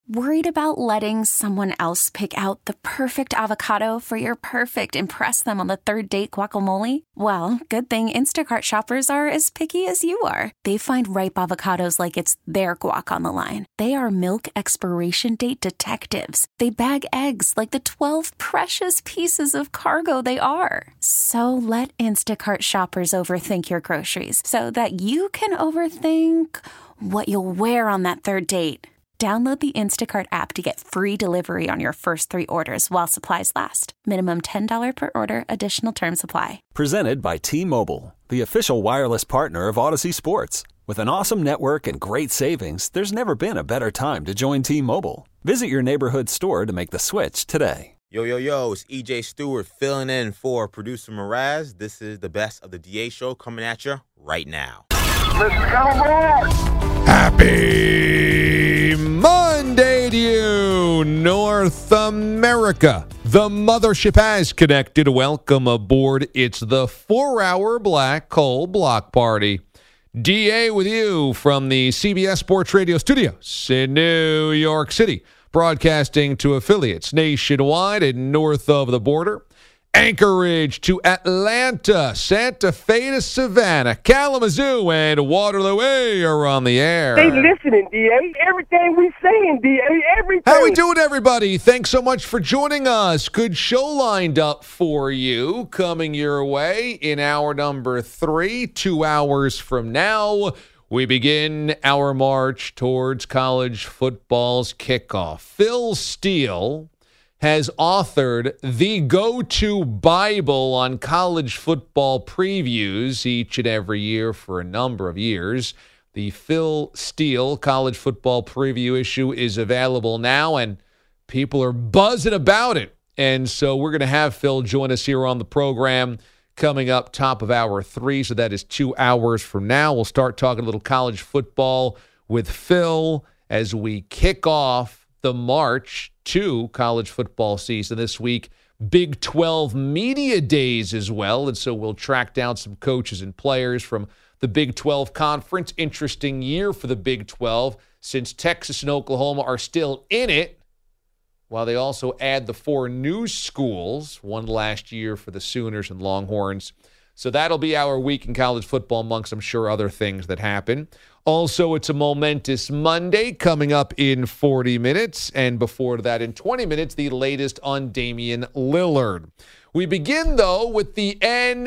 Worried about letting someone else pick out the perfect avocado for your perfect impress them on the third date guacamole? Well, good thing Instacart shoppers are as picky as you are. They find ripe avocados like it's their guac on the line. They are milk expiration date detectives. They bag eggs like the 12 precious pieces of cargo they are. So let Instacart shoppers overthink your groceries so that you can overthink what you'll wear on that third date. Download the Instacart app to get free delivery on your first 3 orders while supplies last. Minimum $10 per order. Additional terms apply. Presented by T-Mobile, the official wireless partner of Odyssey Sports. With an awesome network and great savings, there's never been a better time to join T-Mobile. Visit your neighborhood store to make the switch today. Yo, it's EJ Stewart filling in for producer Mraz. This is the best of the DA show coming at you right now. Let's go, boys! Happy Monday to you, North America. The mothership has connected. Welcome aboard. It's the 4-hour Black Hole Block Party. DA with you from the CBS Sports Radio studios in New York City, broadcasting to affiliates nationwide and north of the border. Anchorage to Atlanta, Santa Fe to Savannah, Kalamazoo, and Waterloo are on the air. They listening, DA. Everything we saying, DA. Everything. How we doing, everybody? Thanks so much for joining us. Good show lined up for you coming your way in hour number 3, 2 hours from now. We begin our march towards college football's kickoff. Phil Steele has authored the go-to Bible on college football previews each and every year for a number of years. The Phil Steele college football preview issue is available now, and people are buzzing about it. And so we're going to have Phil join us here on the program coming up top of hour 3. So that is 2 hours from now. We'll start talking a little college football with Phil as we kick off the march to college football season this week. Big 12 media days as well. And so we'll track down some coaches and players from the Big 12 conference. Interesting year for the Big 12 since Texas and Oklahoma are still in it, while they also add the 4 new schools, one last year for the Sooners and Longhorns. So that'll be our week in college football, amongst, I'm sure, other things that happen. Also, it's a momentous Monday coming up in 40 minutes. And before that, in 20 minutes, the latest on Damian Lillard. We begin, though, with the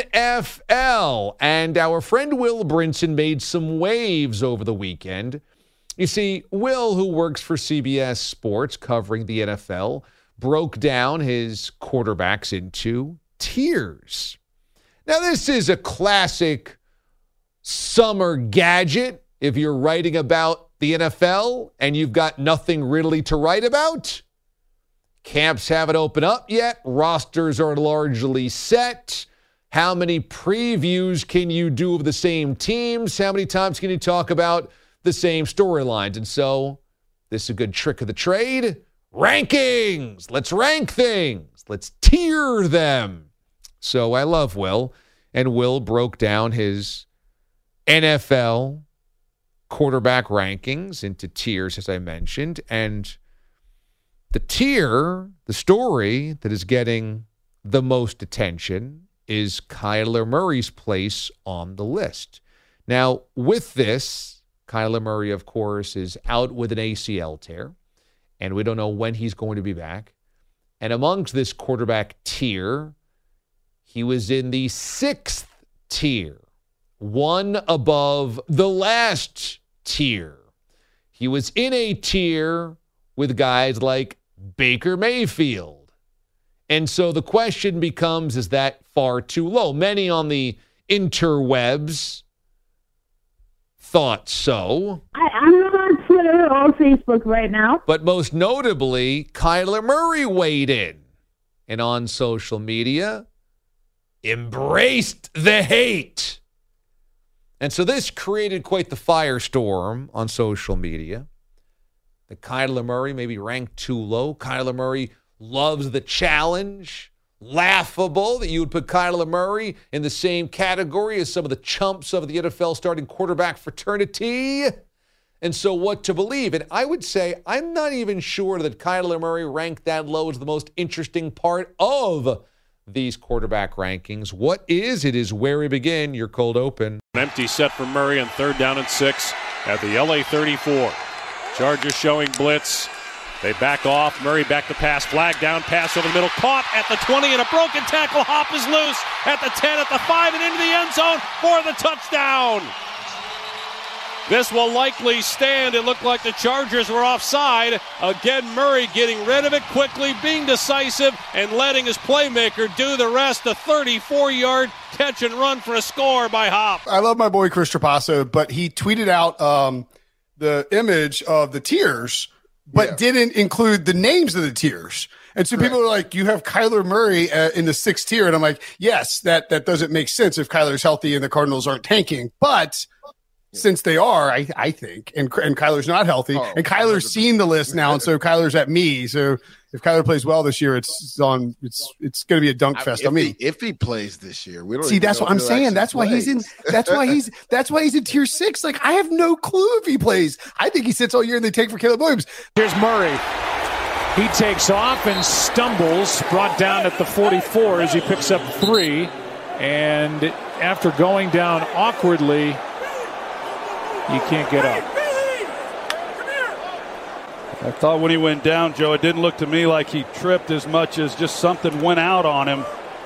NFL. And our friend Will Brinson made some waves over the weekend. You see, Will, who works for CBS Sports covering the NFL, broke down his quarterbacks into tiers. Now, this is a classic summer gadget if you're writing about the NFL and you've got nothing really to write about. Camps haven't opened up yet. Rosters are largely set. How many previews can you do of the same teams? How many times can you talk about the same storylines? And so this is a good trick of the trade. Rankings. Let's rank things. Let's tier them. So I love Will. And Will broke down his NFL quarterback rankings into tiers, as I mentioned. And the tier, the story that is getting the most attention is Kyler Murray's place on the list. Now, with this, Kyler Murray, of course, is out with an ACL tear, and we don't know when he's going to be back. And amongst this quarterback tier, he was in the 6th tier, one above the last tier. He was in a tier with guys like Baker Mayfield. And so the question becomes, is that far too low? Many on the interwebs thought so. I'm not on Twitter or Facebook right now. But most notably, Kyler Murray weighed in. And on social media, embraced the hate. And so this created quite the firestorm on social media. That Kyler Murray may be ranked too low. Kyler Murray loves the challenge. Laughable that you would put Kyler Murray in the same category as some of the chumps of the NFL starting quarterback fraternity. And so what to believe? And I would say I'm not even sure that Kyler Murray ranked that low as the most interesting part of these quarterback rankings. What is? It is where we begin. Your cold open. An empty set for Murray on 3rd down and 6 at the LA 34. Chargers showing blitz. They back off. Murray back to pass. Flag down. Pass over the middle. Caught at the 20 and a broken tackle. Hop is loose at the 10, at the 5, and into the end zone for the touchdown. This will likely stand. It looked like the Chargers were offside. Again, Murray getting rid of it quickly, being decisive, and letting his playmaker do the rest. A 34-yard catch and run for a score by Hop. I love my boy Chris Trapasso, but he tweeted out the image of the tiers, but didn't include the names of the tiers. And so people are like, you have Kyler Murray in the 6th tier. And I'm like, yes, that doesn't make sense if Kyler's healthy and the Cardinals aren't tanking. But since they are, I think, and Kyler's not healthy, and Kyler's 100%. Seen the list now, and so Kyler's at me. So if Kyler plays well this year, it's going to be a dunk fest on me. If he plays this year, we don't see. That's what I'm saying. That's why he's in. That's why he's in tier 6. Like, I have no clue if he plays. I think he sits all year and they take for Caleb Williams. Here's Murray. He takes off and stumbles, brought down at the 44 as he picks up 3, and after going down awkwardly, he can't get up. I thought when he went down, Joe, it didn't look to me like he tripped as much as just something went out on him.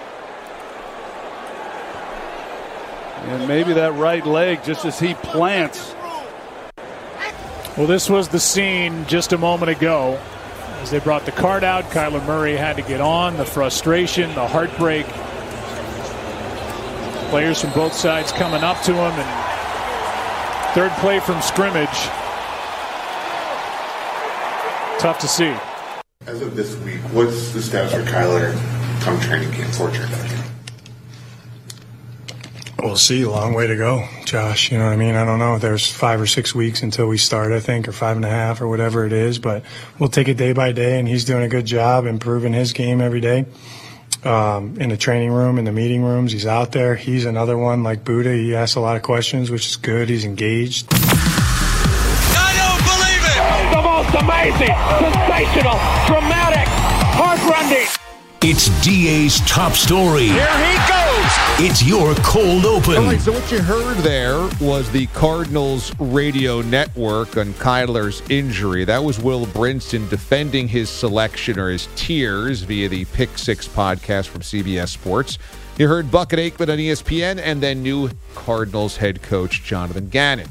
And maybe that right leg, just as he plants. Well, this was the scene just a moment ago. As they brought the cart out, Kyler Murray had to get on. The frustration, the heartbreak. Players from both sides coming up to him, and 3rd play from scrimmage. Tough to see. As of this week, what's the status for Kyler come training camp for training camp? We'll see. A long way to go, Josh. You know what I mean? I don't know. There's 5 or 6 weeks until we start, I think, or 5.5 or whatever it is. But we'll take it day by day, and he's doing a good job improving his game every day. In the training room, in the meeting rooms, he's out there. He's another one like Buddha. He asks a lot of questions, which is good. He's engaged. I don't believe it! The most amazing, sensational, dramatic, heart-rending. It's DA's top story. Here he goes. It's your cold open. All right, so what you heard there was the Cardinals radio network on Kyler's injury. That was Will Brinson defending his selection or his tiers via the Pick 6 podcast from CBS Sports. You heard Bucket Aikman on ESPN, and then new Cardinals head coach Jonathan Gannon.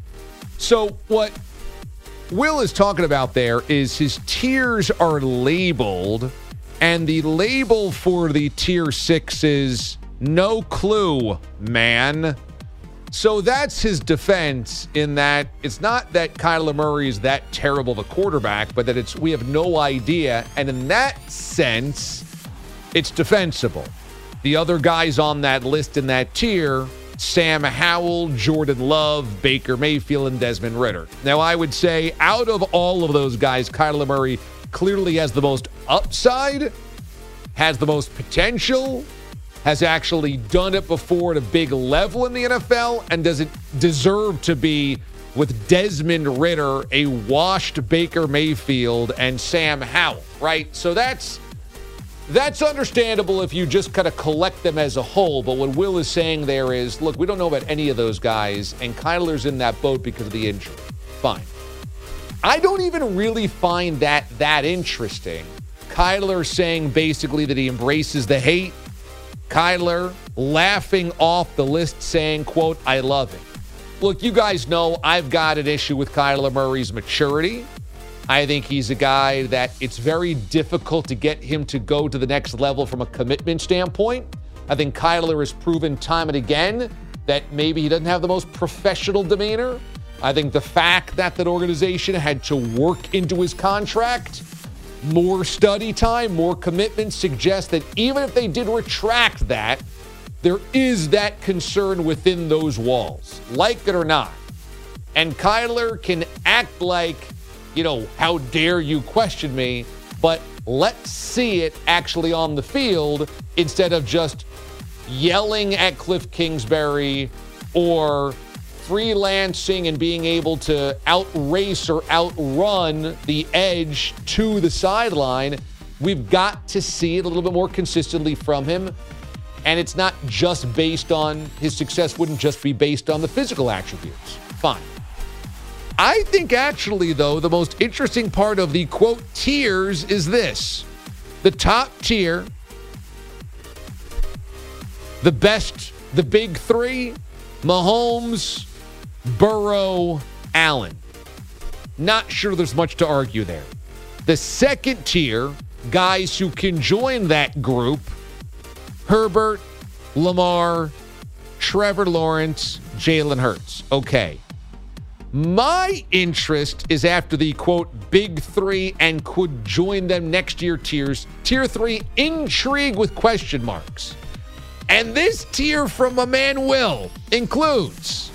So what Will is talking about there is his tiers are labeled, and the label for the tier 6 is no clue, man. So that's his defense, in that it's not that Kyler Murray is that terrible of a quarterback, but that we have no idea. And in that sense, it's defensible. The other guys on that list in that tier, Sam Howell, Jordan Love, Baker Mayfield, and Desmond Ridder. Now, I would say out of all of those guys, Kyler Murray clearly has the most upside, has the most potential, has actually done it before at a big level in the NFL, and doesn't deserve to be with Desmond Ridder, a washed Baker Mayfield, and Sam Howell, right? So that's understandable if you just kind of collect them as a whole. But what Will is saying there is, look, we don't know about any of those guys, and Kyler's in that boat because of the injury. Fine. I don't even really find that interesting. Kyler saying basically that he embraces the hate. Kyler laughing off the list saying, quote, I love it. Look, you guys know I've got an issue with Kyler Murray's maturity. I think he's a guy that it's very difficult to get him to go to the next level from a commitment standpoint. I think Kyler has proven time and again that maybe he doesn't have the most professional demeanor. I think the fact that organization had to work into his contract, more study time, more commitment, suggests that even if they did retract that, there is that concern within those walls, like it or not. And Kyler can act like, how dare you question me, but let's see it actually on the field instead of just yelling at Cliff Kingsbury or freelancing and being able to outrace or outrun the edge to the sideline. We've got to see it a little bit more consistently from him. And it's not just based on his success, wouldn't just be based on the physical attributes. Fine. I think actually, though, the most interesting part of the, quote, tiers is this. The top tier, the best, the big three, Mahomes, Burrow, Allen. Not sure there's much to argue there. The second tier, guys who can join that group, Herbert, Lamar, Trevor Lawrence, Jalen Hurts. Okay. My interest is after the, quote, big three and could join them next year tiers. Tier 3, intrigue with question marks. And this tier from my man Will includes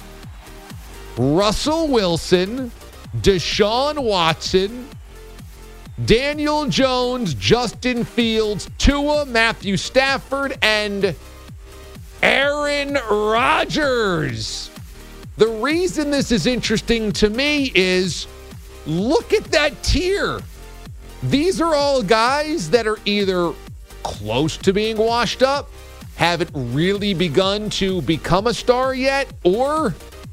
Russell Wilson, Deshaun Watson, Daniel Jones, Justin Fields, Tua, Matthew Stafford, and Aaron Rodgers. The reason this is interesting to me is look at that tier. These are all guys that are either close to being washed up, haven't really begun to become a star yet, or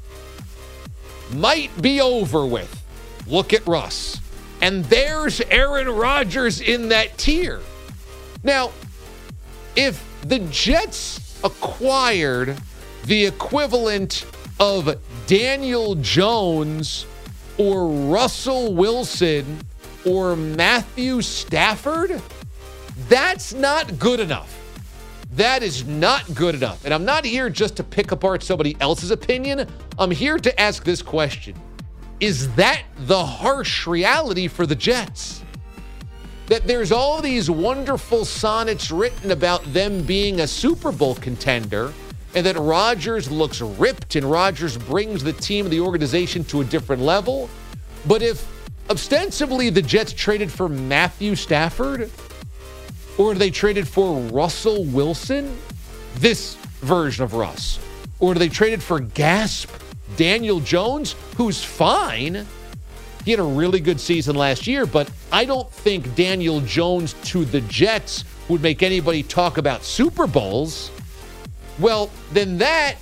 might be over with. Look at Russ. And there's Aaron Rodgers in that tier. Now, if the Jets acquired the equivalent of Daniel Jones or Russell Wilson or Matthew Stafford, that's not good enough. That is not good enough. And I'm not here just to pick apart somebody else's opinion. I'm here to ask this question. Is that the harsh reality for the Jets? That there's all these wonderful sonnets written about them being a Super Bowl contender, and that Rodgers looks ripped and Rodgers brings the team, the organization to a different level. But if ostensibly the Jets traded for Matthew Stafford, or they traded for Russell Wilson, this version of Russ, or they traded for gasp Daniel Jones, who's fine. He had a really good season last year, but I don't think Daniel Jones to the Jets would make anybody talk about Super Bowls. Well, then that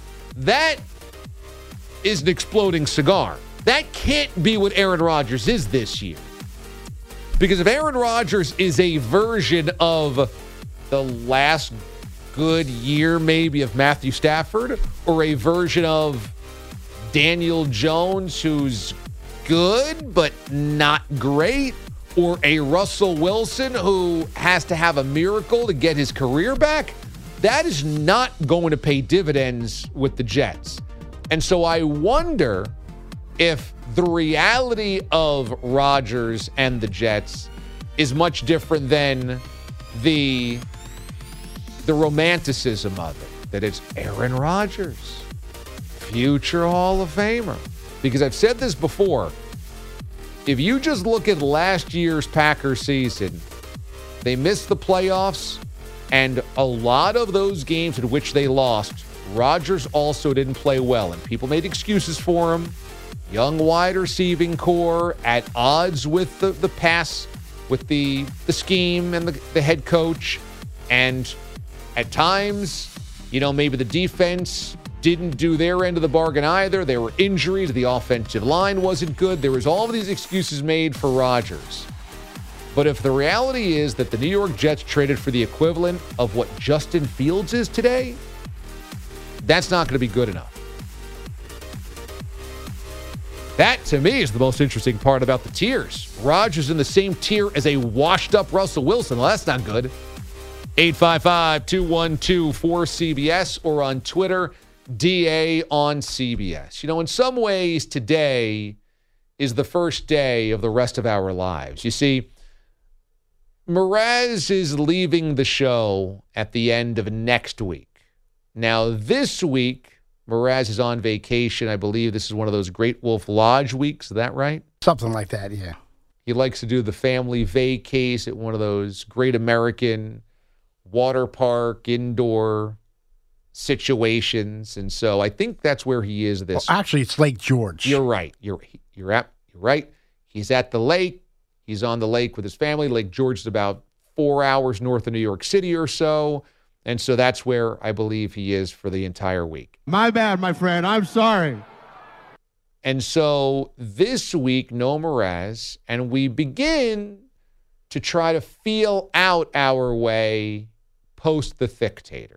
is an exploding cigar. That can't be what Aaron Rodgers is this year. Because if Aaron Rodgers is a version of the last good year maybe of Matthew Stafford, or a version of Daniel Jones who's good but not great, or a Russell Wilson who has to have a miracle to get his career back, that is not going to pay dividends with the Jets. And so I wonder if the reality of Rodgers and the Jets is much different than the romanticism of it, that it's Aaron Rodgers, future Hall of Famer. Because I've said this before, if you just look at last year's Packers season, they missed the playoffs, and a lot of those games in which they lost, Rodgers also didn't play well, and people made excuses for him. Young wide receiving core at odds with the pass, with the scheme and the head coach. And at times, maybe the defense didn't do their end of the bargain either. There were injuries. The offensive line wasn't good. There was all of these excuses made for Rodgers. But if the reality is that the New York Jets traded for the equivalent of what Justin Fields is today, that's not going to be good enough. That, to me, is the most interesting part about the tiers. Rodgers in the same tier as a washed-up Russell Wilson. Well, that's not good. 855-212-4CBS or on Twitter, DA on CBS. In some ways, today is the first day of the rest of our lives. You see, Mraz is leaving the show at the end of next week. Now, this week, Mraz is on vacation. I believe this is one of those Great Wolf Lodge weeks. Is that right? Something like that, yeah. He likes to do the family vacays at one of those Great American water park, indoor situations. And so I think that's where he is this. Well, actually, it's Lake George. You're right. You're right. He's at the lake. He's on the lake with his family. Lake George is about 4 hours north of New York City or so. And so that's where I believe he is for the entire week. My bad, my friend. I'm sorry. And so this week, no Mraz, and we begin to try to feel out our way post the Thictator.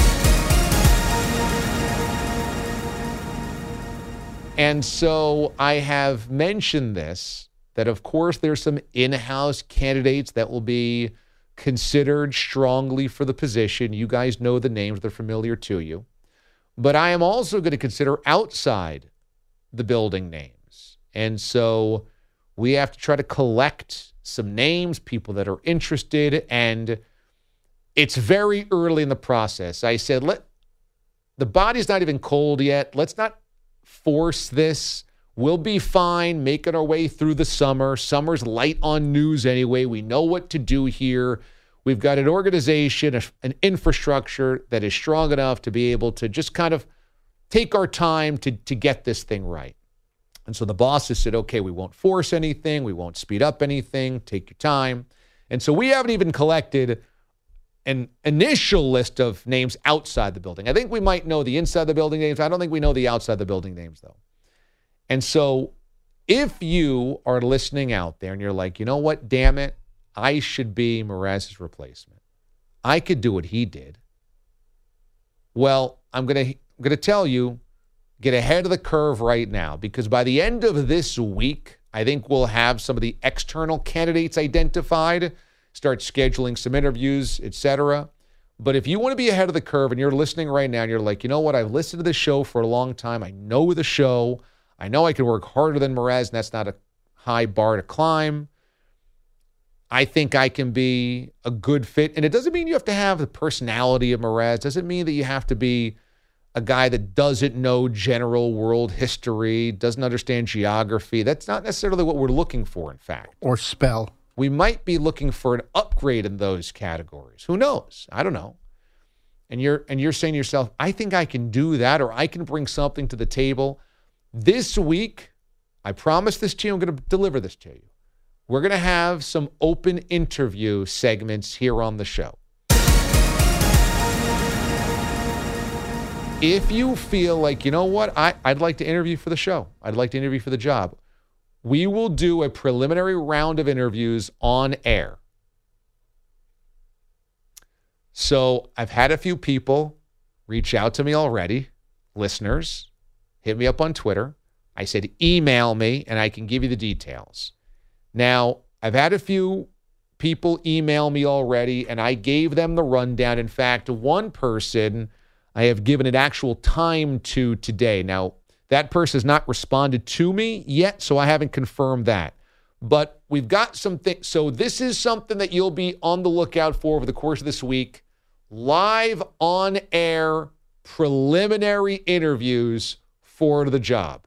And so I have mentioned this, that of course there's some in-house candidates that will be considered strongly for the position. You guys know the names, they're familiar to you. But I am also going to consider outside the building names. And so we have to try to collect some names, people that are interested, and it's very early in the process. I said, the body's not even cold yet. Let's not force this. We'll be fine making our way through the summer. Summer's light on news anyway. We know what to do here. We've got an organization, an infrastructure that is strong enough to be able to just kind of take our time to get this thing right. And so the bosses said, okay, we won't force anything. We won't speed up anything. Take your time. And so we haven't even collected an initial list of names outside the building. I think we might know the inside the building names. I don't think we know the outside the building names, though. And so if you are listening out there and you're like, you know what, damn it, I should be Mraz's replacement. I could do what he did. Well, I'm going to tell you, get ahead of the curve right now, because by the end of this week, I think we'll have some of the external candidates identified, start scheduling some interviews, etc. But if you want to be ahead of the curve and you're listening right now and you're like, you know what, I've listened to the show for a long time. I know the show. I know I can work harder than Mraz, and that's not a high bar to climb. I think I can be a good fit. And it doesn't mean you have to have the personality of Mraz. It doesn't mean that you have to be a guy that doesn't know general world history, doesn't understand geography. That's not necessarily what we're looking for, in fact. Or spell. We might be looking for an upgrade in those categories. Who knows? I don't know. And you're saying to yourself, I think I can do that, or I can bring something to the table. This week, I promise this to you, I'm going to deliver this to you. We're going to have some open interview segments here on the show. If you feel like, you know what, I'd like to interview for the show. I'd like to interview for the job. We will do a preliminary round of interviews on air. So I've had a few people reach out to me already, listeners, hit me up on Twitter. I said, email me and I can give you the details. Now, I've had a few people email me already and I gave them the rundown. In fact, one person I have given an actual time to today. Now, that person has not responded to me yet, so I haven't confirmed that. But we've got some things. So this is something that you'll be on the lookout for over the course of this week. Live on air preliminary interviews for the job.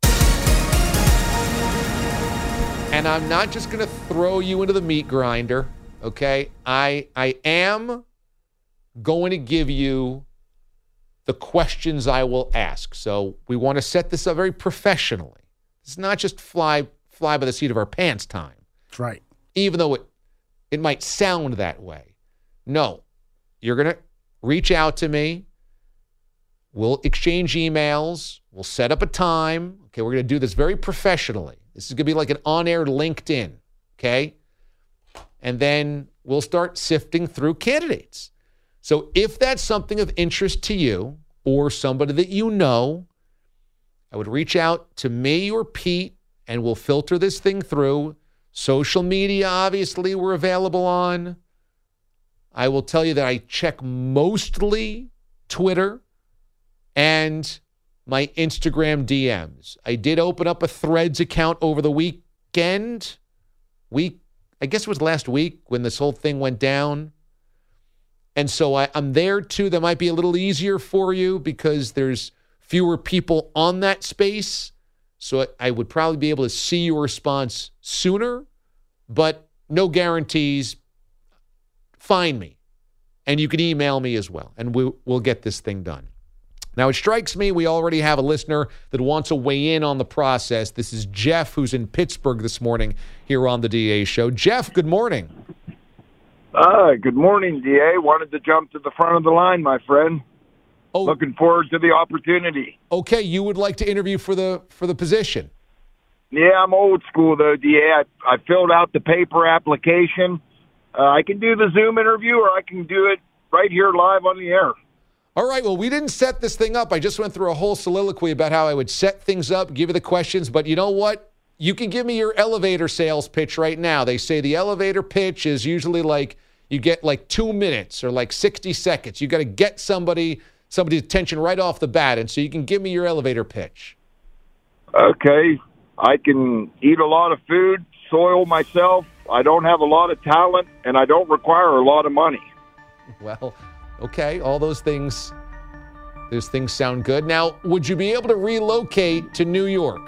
And I'm not just going to throw you into the meat grinder, okay? I am going to give you the questions I will ask. So we want to set this up very professionally. It's not just fly by the seat of our pants time. That's right. Even though it might sound that way. No, you're going to reach out to me. We'll exchange emails. We'll set up a time. Okay, we're going to do this very professionally. This is going to be like an on-air LinkedIn, okay? And then we'll start sifting through candidates. So if that's something of interest to you or somebody that you know, I would reach out to me or Pete, and we'll filter this thing through. Social media, obviously, we're available on. I will tell you that I check mostly Twitter and my Instagram DMs. I did open up a Threads account over the weekend. I guess it was last week when this whole thing went down. And so I'm there too. That might be a little easier for you because there's fewer people on that space. So I would probably be able to see your response sooner, but no guarantees. Find me and you can email me as well, and we'll get this thing done. Now, it strikes me we already have a listener that wants to weigh in on the process. This is Jeff, who's in Pittsburgh this morning here on the DA Show. Jeff, good morning. Good morning, DA. Wanted to jump to the front of the line, my friend. Oh, looking forward to the opportunity. Okay, you would like to interview for the position. Yeah, I'm old school, though, DA. I filled out the paper application. I can do the Zoom interview, or I can do it right here live on the air. All right, well, we didn't set this thing up. I just went through a whole soliloquy about how I would set things up, give you the questions, but you know what? You can give me your elevator sales pitch right now. They say the elevator pitch is usually like you get like 2 minutes or like 60 seconds. You got to get somebody's attention right off the bat, and so you can give me your elevator pitch. Okay. I can eat a lot of food, soil myself. I don't have a lot of talent, and I don't require a lot of money. Well, okay, all those things sound good. Now, would you be able to relocate to New York?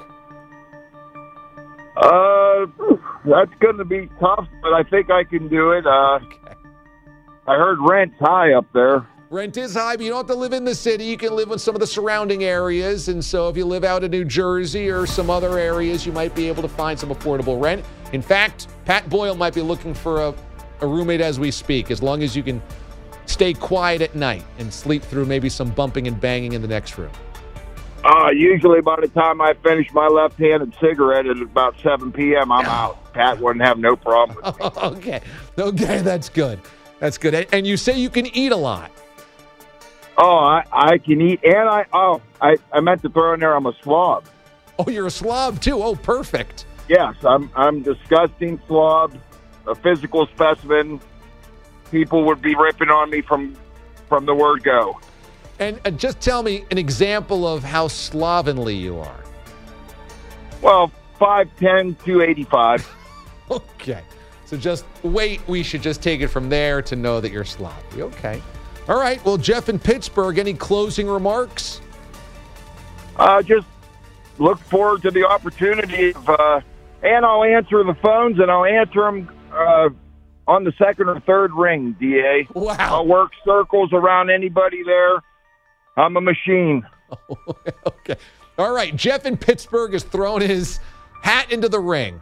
That's going to be tough, but I think I can do it. Okay. I heard rent's high up there. Rent is high, but you don't have to live in the city. You can live in some of the surrounding areas, and so if you live out in New Jersey or some other areas, you might be able to find some affordable rent. In fact, Pat Boyle might be looking for a roommate as we speak, as long as you can stay quiet at night and sleep through maybe some bumping and banging in the next room. Usually by the time I finish my left-handed cigarette at about 7 p.m., I'm out. Pat wouldn't have no problem with me. Okay, that's good. That's good. And you say you can eat a lot. Oh, I can eat, and I meant to throw in there I'm a slob. Oh, you're a slob, too? Oh, perfect. Yes, I'm disgusting slob, a physical specimen. People would be ripping on me from the word go. And just tell me an example of how slovenly you are. Well, 5'10", 285. Okay. So just wait. We should just take it from there to know that you're sloppy. Okay. All right. Well, Jeff in Pittsburgh, any closing remarks? Just look forward to the opportunity and I'll answer the phones, and I'll answer them on the second or third ring, DA. Wow. I'll work circles around anybody there. I'm a machine. Okay. All right. Jeff in Pittsburgh has thrown his hat into the ring.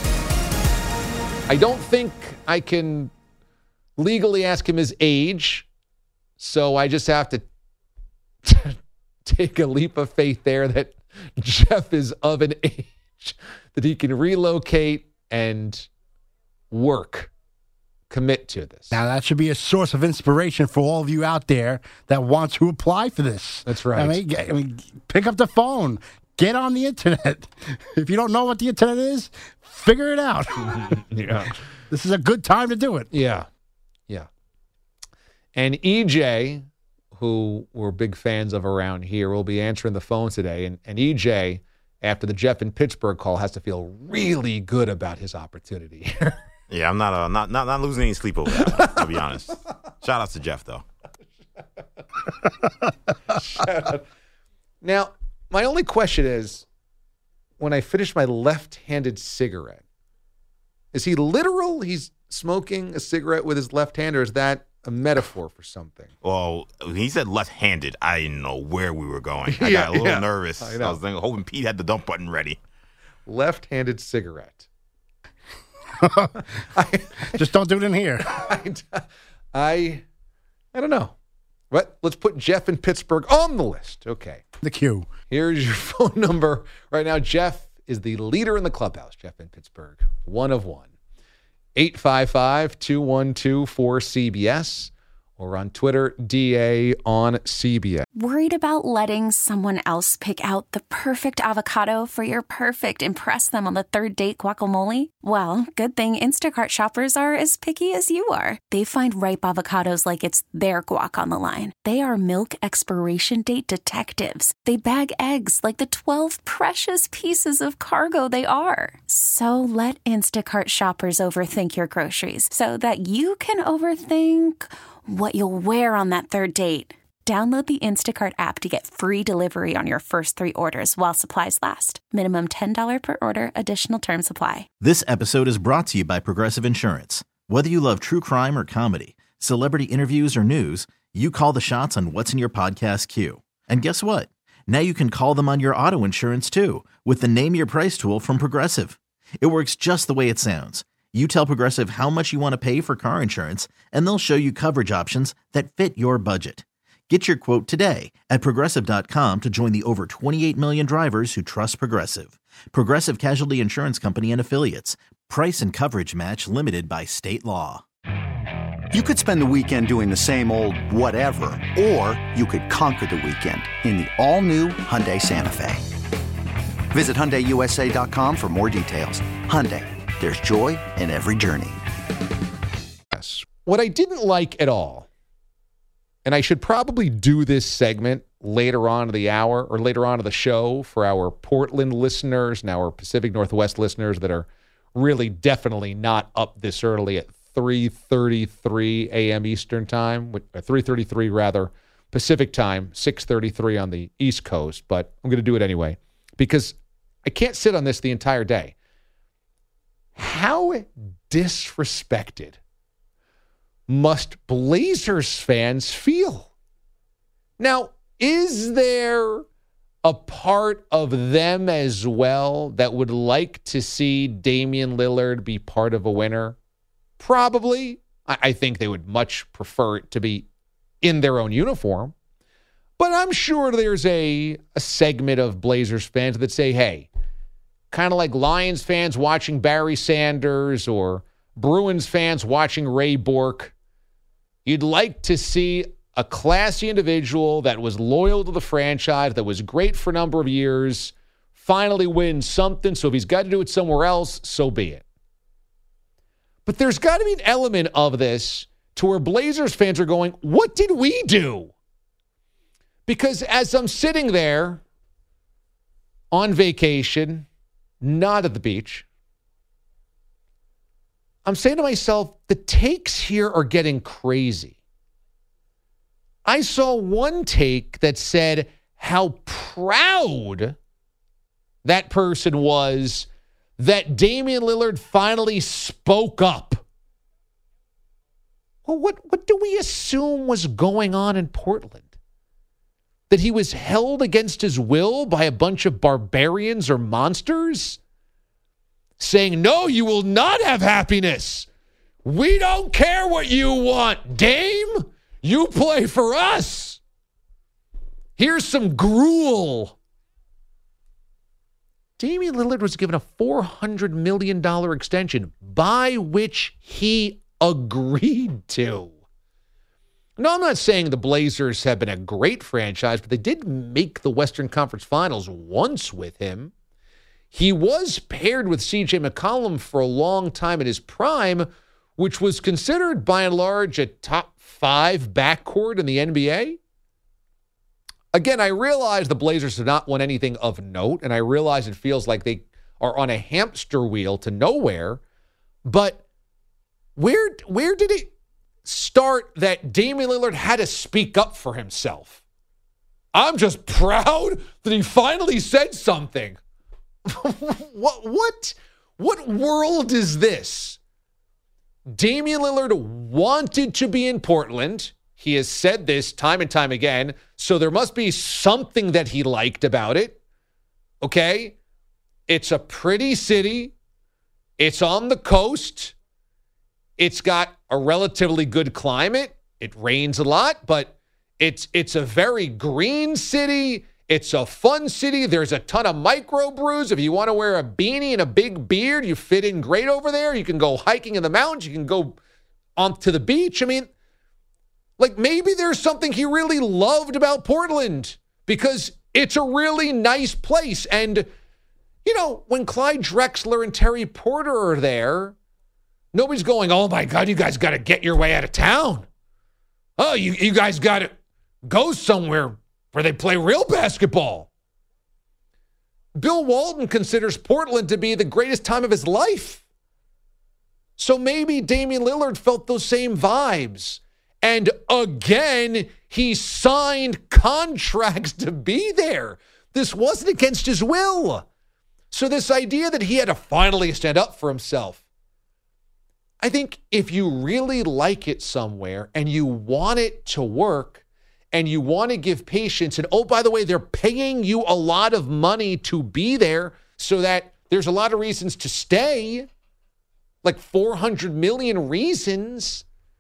I don't think I can legally ask him his age, so I just have to take a leap of faith there that Jeff is of an age that he can relocate and work. Commit to this. Now, that should be a source of inspiration for all of you out there that want to apply for this. That's right. I mean, pick up the phone. Get on the internet. If you don't know what the internet is, figure it out. Yeah. This is a good time to do it. Yeah. Yeah. And EJ, who we're big fans of around here, will be answering the phone today. And EJ, after the Jeff in Pittsburgh call, has to feel really good about his opportunity. Yeah, I'm not losing any sleep over that one, I'll be honest. Shout out to Jeff, though. Shout out. Now, my only question is, when I finish my left-handed cigarette, is he literal? He's smoking a cigarette with his left hand, or is that a metaphor for something? Well, he said left-handed. I didn't know where we were going. I got a little nervous. I was hoping Pete had the dump button ready. Left-handed cigarette. Just don't do it in here. I don't know. But let's put Jeff in Pittsburgh on the list. Okay. The queue. Here's your phone number. Right now, Jeff is the leader in the clubhouse. Jeff in Pittsburgh. 1 of 1. 855-212-4CBS. Or on Twitter, DA on CBS. Worried about letting someone else pick out the perfect avocado for your perfect impress them on the third date guacamole? Well, good thing Instacart shoppers are as picky as you are. They find ripe avocados like it's their guac on the line. They are milk expiration date detectives. They bag eggs like the 12 precious pieces of cargo they are. So let Instacart shoppers overthink your groceries so that you can overthink what you'll wear on that third date. Download the Instacart app to get free delivery on your first 3 orders while supplies last. Minimum $10 per order. Additional terms apply. This episode is brought to you by Progressive Insurance. Whether you love true crime or comedy, Celebrity interviews or news, you call the shots on what's in your podcast queue. And guess what? Now you can call them on your auto insurance too with the Name Your Price tool from Progressive. It works just the way it sounds. You tell Progressive how much you want to pay for car insurance, and they'll show you coverage options that fit your budget. Get your quote today at Progressive.com to join the over 28 million drivers who trust Progressive. Progressive Casualty Insurance Company and Affiliates. Price and coverage match limited by state law. You could spend the weekend doing the same old whatever, or you could conquer the weekend in the all-new Hyundai Santa Fe. Visit HyundaiUSA.com for more details. Hyundai, there's joy in every journey. Yes. What I didn't like at all, and I should probably do this segment later on in the hour or later on in the show for our Portland listeners and our Pacific Northwest listeners that are really definitely not up this early at 3:33 a.m. Eastern time, 3:33 rather, Pacific time, 6:33 on the East Coast. But I'm going to do it anyway because I can't sit on this the entire day. How disrespected must Blazers fans feel? Now, is there a part of them as well that would like to see Damian Lillard be part of a winner? Probably. I think they would much prefer it to be in their own uniform. But I'm sure there's a segment of Blazers fans that say, hey, kind of like Lions fans watching Barry Sanders or Bruins fans watching Ray Bork, you'd like to see a classy individual that was loyal to the franchise, that was great for a number of years, finally win something. So if he's got to do it somewhere else, so be it. But there's got to be an element of this to where Blazers fans are going, what did we do? Because as I'm sitting there on vacation, not at the beach, I'm saying to myself, the takes here are getting crazy. I saw one take that said how proud that person was that Damian Lillard finally spoke up. Well, what do we assume was going on in Portland? That he was held against his will by a bunch of barbarians or monsters? Saying, no, you will not have happiness. We don't care what you want, Dame. You play for us. Here's some gruel. Damian Lillard was given a $400 million extension by which he agreed to. No, I'm not saying the Blazers have been a great franchise, but they did make the Western Conference Finals once with him. He was paired with C.J. McCollum for a long time in his prime, which was considered by and large a top 5 backcourt in the NBA. Again, I realize the Blazers have not won anything of note, and I realize it feels like they are on a hamster wheel to nowhere. But where did it start that Damian Lillard had to speak up for himself? I'm just proud that he finally said something. What world is this? Damian Lillard wanted to be in Portland. He has said this time and time again, so there must be something that he liked about it. Okay? It's a pretty city. It's on the coast. It's got a relatively good climate. It rains a lot, but it's a very green city. It's a fun city. There's a ton of microbrews. If you want to wear a beanie and a big beard, you fit in great over there. You can go hiking in the mountains. You can go onto the beach. I mean, like maybe there's something he really loved about Portland because it's a really nice place. And, you know, when Clyde Drexler and Terry Porter are there, nobody's going, oh, my God, you guys got to get your way out of town. Oh, you guys got to go somewhere where they play real basketball. Bill Walton considers Portland to be the greatest time of his life. So maybe Damian Lillard felt those same vibes. And again, he signed contracts to be there. This wasn't against his will. So this idea that he had to finally stand up for himself. I think if you really like it somewhere and you want it to work and you want to give patience, and oh, by the way, they're paying you a lot of money to be there so that there's a lot of reasons to stay, like 400 million reasons.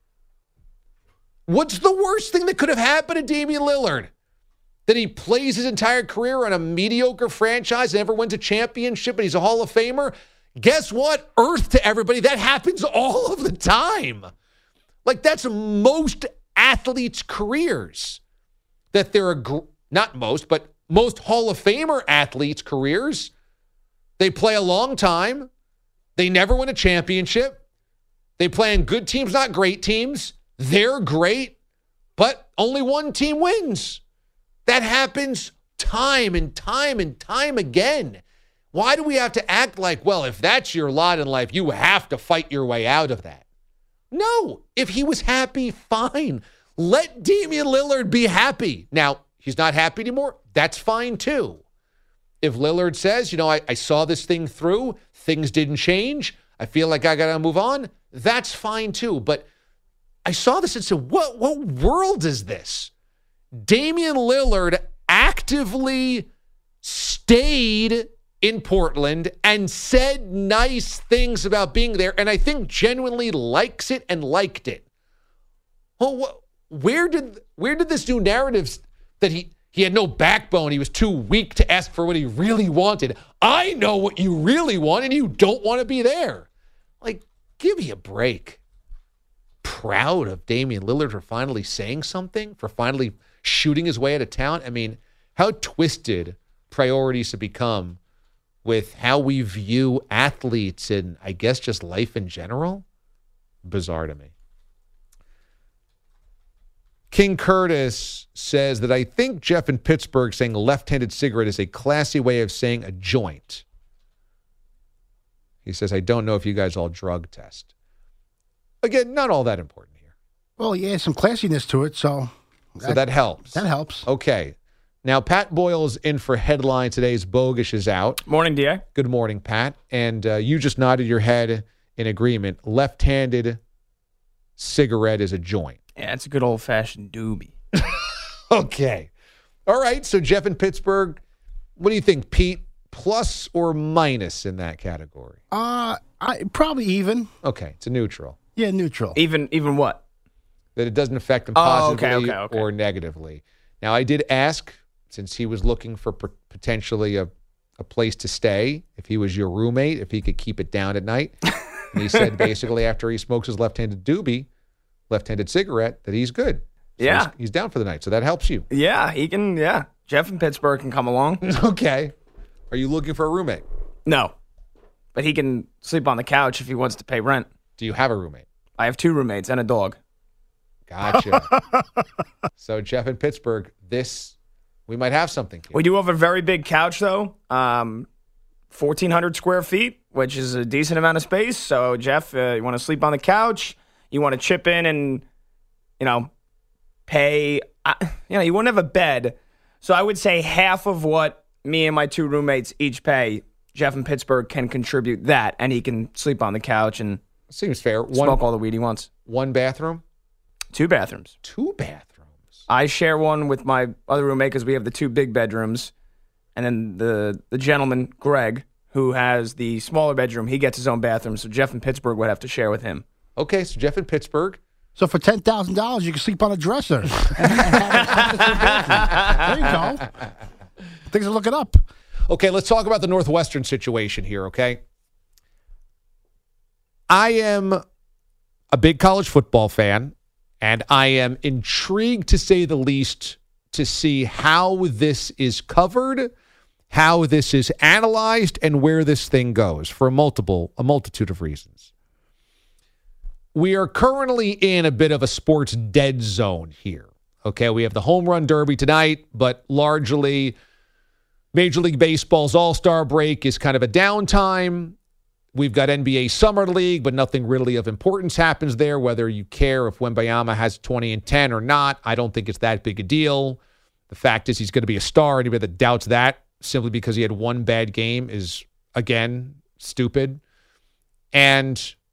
What's the worst thing that could have happened to Damian Lillard? That he plays his entire career on a mediocre franchise and never wins a championship and he's a Hall of Famer? Guess what? Earth to everybody. That happens all of the time. Like, that's most athletes' careers. That they're, not most, but most Hall of Famer athletes' careers. They play a long time. They never win a championship. They play on good teams, not great teams. They're great, but only one team wins. That happens time and time and time again. Why do we have to act like, well, if that's your lot in life, you have to fight your way out of that? No. If he was happy, fine. Let Damian Lillard be happy. Now, he's not happy anymore. That's fine, too. If Lillard says, I saw this thing through, things didn't change, I feel like I got to move on, that's fine, too. But I saw this and said, what world is this? Damian Lillard actively stayed in Portland and said nice things about being there, and I think genuinely likes it and liked it. Well, where did this new narrative that he had no backbone, he was too weak to ask for what he really wanted? I know what you really want, and you don't want to be there. Like, give me a break. Proud of Damian Lillard for finally saying something, for finally shooting his way out of town. I mean, how twisted priorities have become with how we view athletes and I guess just life in general. Bizarre to me. King Curtis says that I think Jeff in Pittsburgh saying left-handed cigarette is a classy way of saying a joint. He says, I don't know if you guys all drug test. Again, not all that important here. Well, yeah, some classiness to it, so that helps. That helps. Okay. Now, Pat Boyle's in for headline. Today's Bogish is out. Morning, DA. Good morning, Pat. And you just nodded your head in agreement. Left-handed cigarette is a joint. Yeah, it's a good old-fashioned doobie. Okay. All right. So, Jeff in Pittsburgh, what do you think, Pete? Plus or minus in that category? Probably even. Okay. It's a neutral. Yeah, neutral. Even what? That it doesn't affect him positively or negatively. Now, I did ask, since he was looking for potentially a place to stay, if he was your roommate, if he could keep it down at night. And he said basically after he smokes his left-handed doobie, left-handed cigarette, that he's good. So he's down for the night. So that helps you. Yeah, he can. Yeah. Jeff in Pittsburgh can come along. Okay. Are you looking for a roommate? No. But he can sleep on the couch if he wants to pay rent. Do you have a roommate? I have 2 roommates and a dog. Gotcha. So, Jeff in Pittsburgh, we might have something here. We do have a very big couch, though. 1,400 square feet, which is a decent amount of space. So, Jeff, you want to sleep on the couch? You want to chip in and, pay? You wouldn't have a bed. So, I would say half of what me and my 2 roommates each pay, Jeff in Pittsburgh can contribute that, and he can sleep on the couch and seems fair. Smoke all the weed he wants. 1 bathroom? 2 bathrooms. 2 bathrooms. I share one with my other roommate because we have the 2 big bedrooms. And then the gentleman, Greg, who has the smaller bedroom, he gets his own bathroom. So Jeff in Pittsburgh would have to share with him. Okay, so Jeff in Pittsburgh. So for $10,000, you can sleep on a dresser. There you go. Things are looking up. Okay, let's talk about the Northwestern situation here, okay? I am a big college football fan, and I am intrigued, to say the least, to see how this is covered, how this is analyzed, and where this thing goes for a multitude of reasons. We are currently in a bit of a sports dead zone here. Okay, we have the home run derby tonight, but largely Major League Baseball's All-Star break is kind of a downtime. We've got NBA Summer League, but nothing really of importance happens there, whether you care if Wembayama has 20 and 10 or not. I don't think it's that big a deal. The fact is he's going to be a star. Anybody that doubts that simply because he had 1 bad game is, again, stupid. And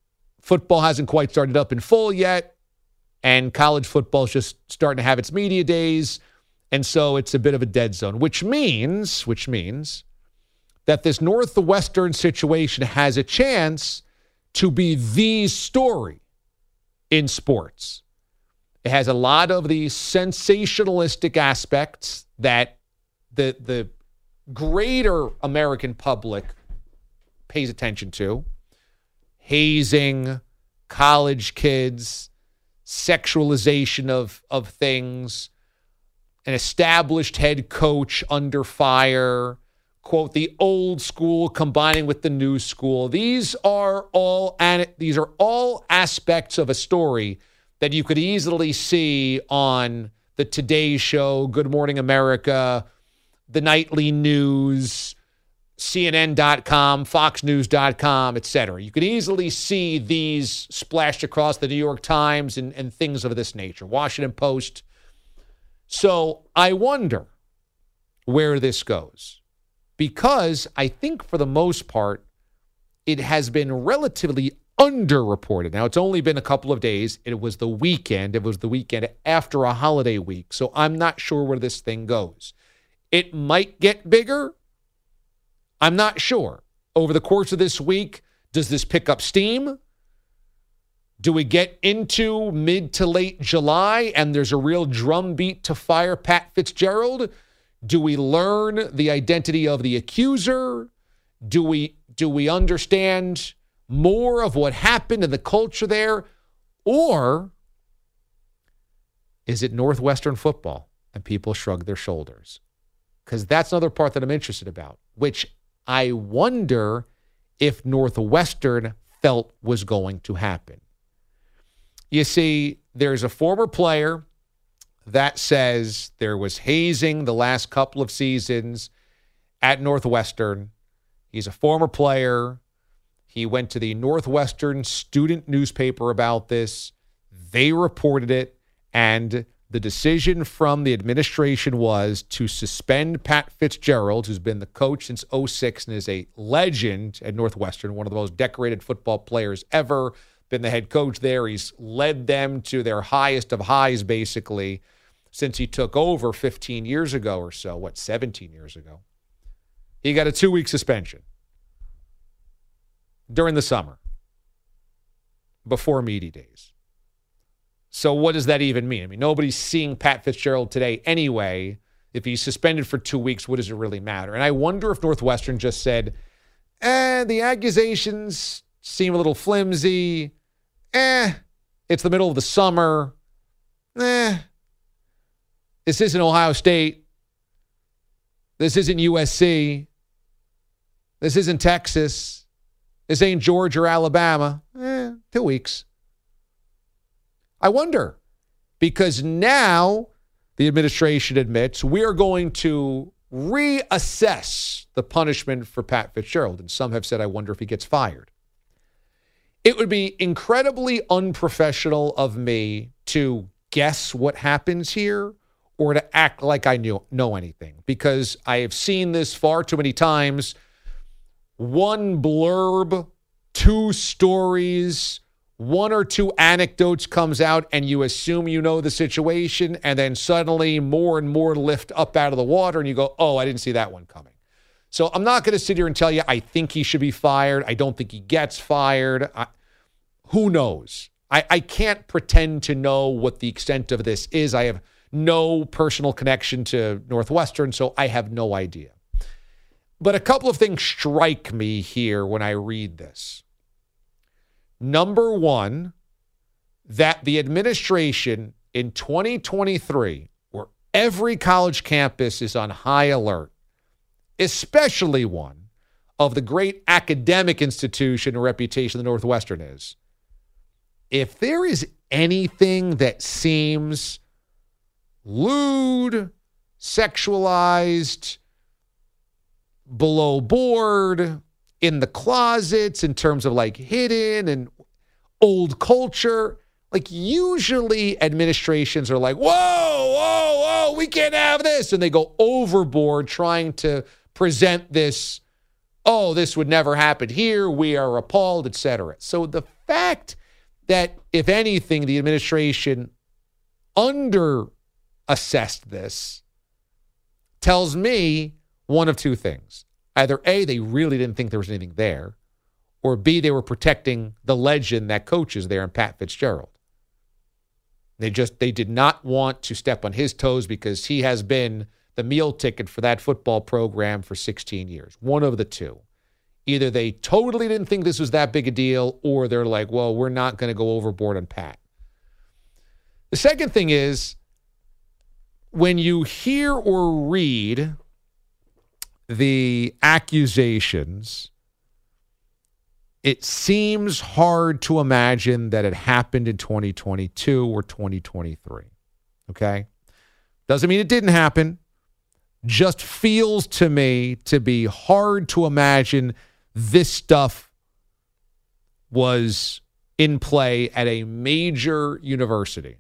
Football hasn't quite started up in full yet, and college football is just starting to have its media days, and so it's a bit of a dead zone, which means that this Northwestern situation has a chance to be the story in sports. It has a lot of the sensationalistic aspects that the greater American public pays attention to. Hazing, college kids, sexualization of things, an established head coach under fire, quote, the old school combining with the new school. These are all aspects of a story that you could easily see on the Today Show, Good Morning America, the Nightly News, CNN.com, FoxNews.com, etc. You could easily see these splashed across the New York Times and things of this nature, Washington Post. So I wonder where this goes, because I think for the most part, it has been relatively underreported. Now, it's only been a couple of days. It was the weekend. It was the weekend after a holiday week. So I'm not sure where this thing goes. It might get bigger. I'm not sure. Over the course of this week, does this pick up steam? Do we get into mid to late July and there's a real drumbeat to fire Pat Fitzgerald? Do we learn the identity of the accuser? Do we understand more of what happened and the culture there? Or is it Northwestern football and people shrug their shoulders? Because that's another part that I'm interested about, which I wonder if Northwestern felt was going to happen. You see, there's a former player that says there was hazing the last couple of seasons at Northwestern. He's a former player. He went to the Northwestern student newspaper about this. They reported it, and the decision from the administration was to suspend Pat Fitzgerald, who's been the coach since 2006 and is a legend at Northwestern, one of the most decorated football players ever, been the head coach there. He's led them to their highest of highs, basically, since he took over 15 years ago or so. 17 years ago? He got a 2-week suspension during the summer before media days. So what does that even mean? I mean, nobody's seeing Pat Fitzgerald today anyway. If he's suspended for 2 weeks, what does it really matter? And I wonder if Northwestern just said, the accusations seem a little flimsy. It's the middle of the summer. This isn't Ohio State. This isn't USC. This isn't Texas. This ain't Georgia or Alabama. 2 weeks. I wonder, because now the administration admits we are going to reassess the punishment for Pat Fitzgerald. And some have said, I wonder if he gets fired. It would be incredibly unprofessional of me to guess what happens here or to act like I know anything, because I have seen this far too many times. One blurb, 2 stories, 1 or 2 anecdotes comes out and you assume you know the situation, and then suddenly more and more lift up out of the water and you go, oh, I didn't see that one coming. So I'm not going to sit here and tell you I think he should be fired. I don't think he gets fired. Who knows? I can't pretend to know what the extent of this is. I have no personal connection to Northwestern, so I have no idea. But a couple of things strike me here when I read this. Number one, that the administration in 2023, where every college campus is on high alert, especially one of the great academic institution and reputation the Northwestern is, if there is anything that seems lewd, sexualized, below board, in the closets, in terms of like hidden and old culture, like usually administrations are like, whoa, we can't have this. And they go overboard trying to present this, this would never happen here. We are appalled, etc. So the fact that, if anything, the administration under-assessed this tells me one of two things. Either A, they really didn't think there was anything there, or B, they were protecting the legend that coaches there in Pat Fitzgerald. They did not want to step on his toes because he has been the meal ticket for that football program for 16 years. One of the two. Either they totally didn't think this was that big a deal, or they're like, well, we're not going to go overboard on Pat. The second thing is, when you hear or read the accusations, it seems hard to imagine that it happened in 2022 or 2023. Okay? Doesn't mean it didn't happen. Just feels to me to be hard to imagine this stuff was in play at a major university.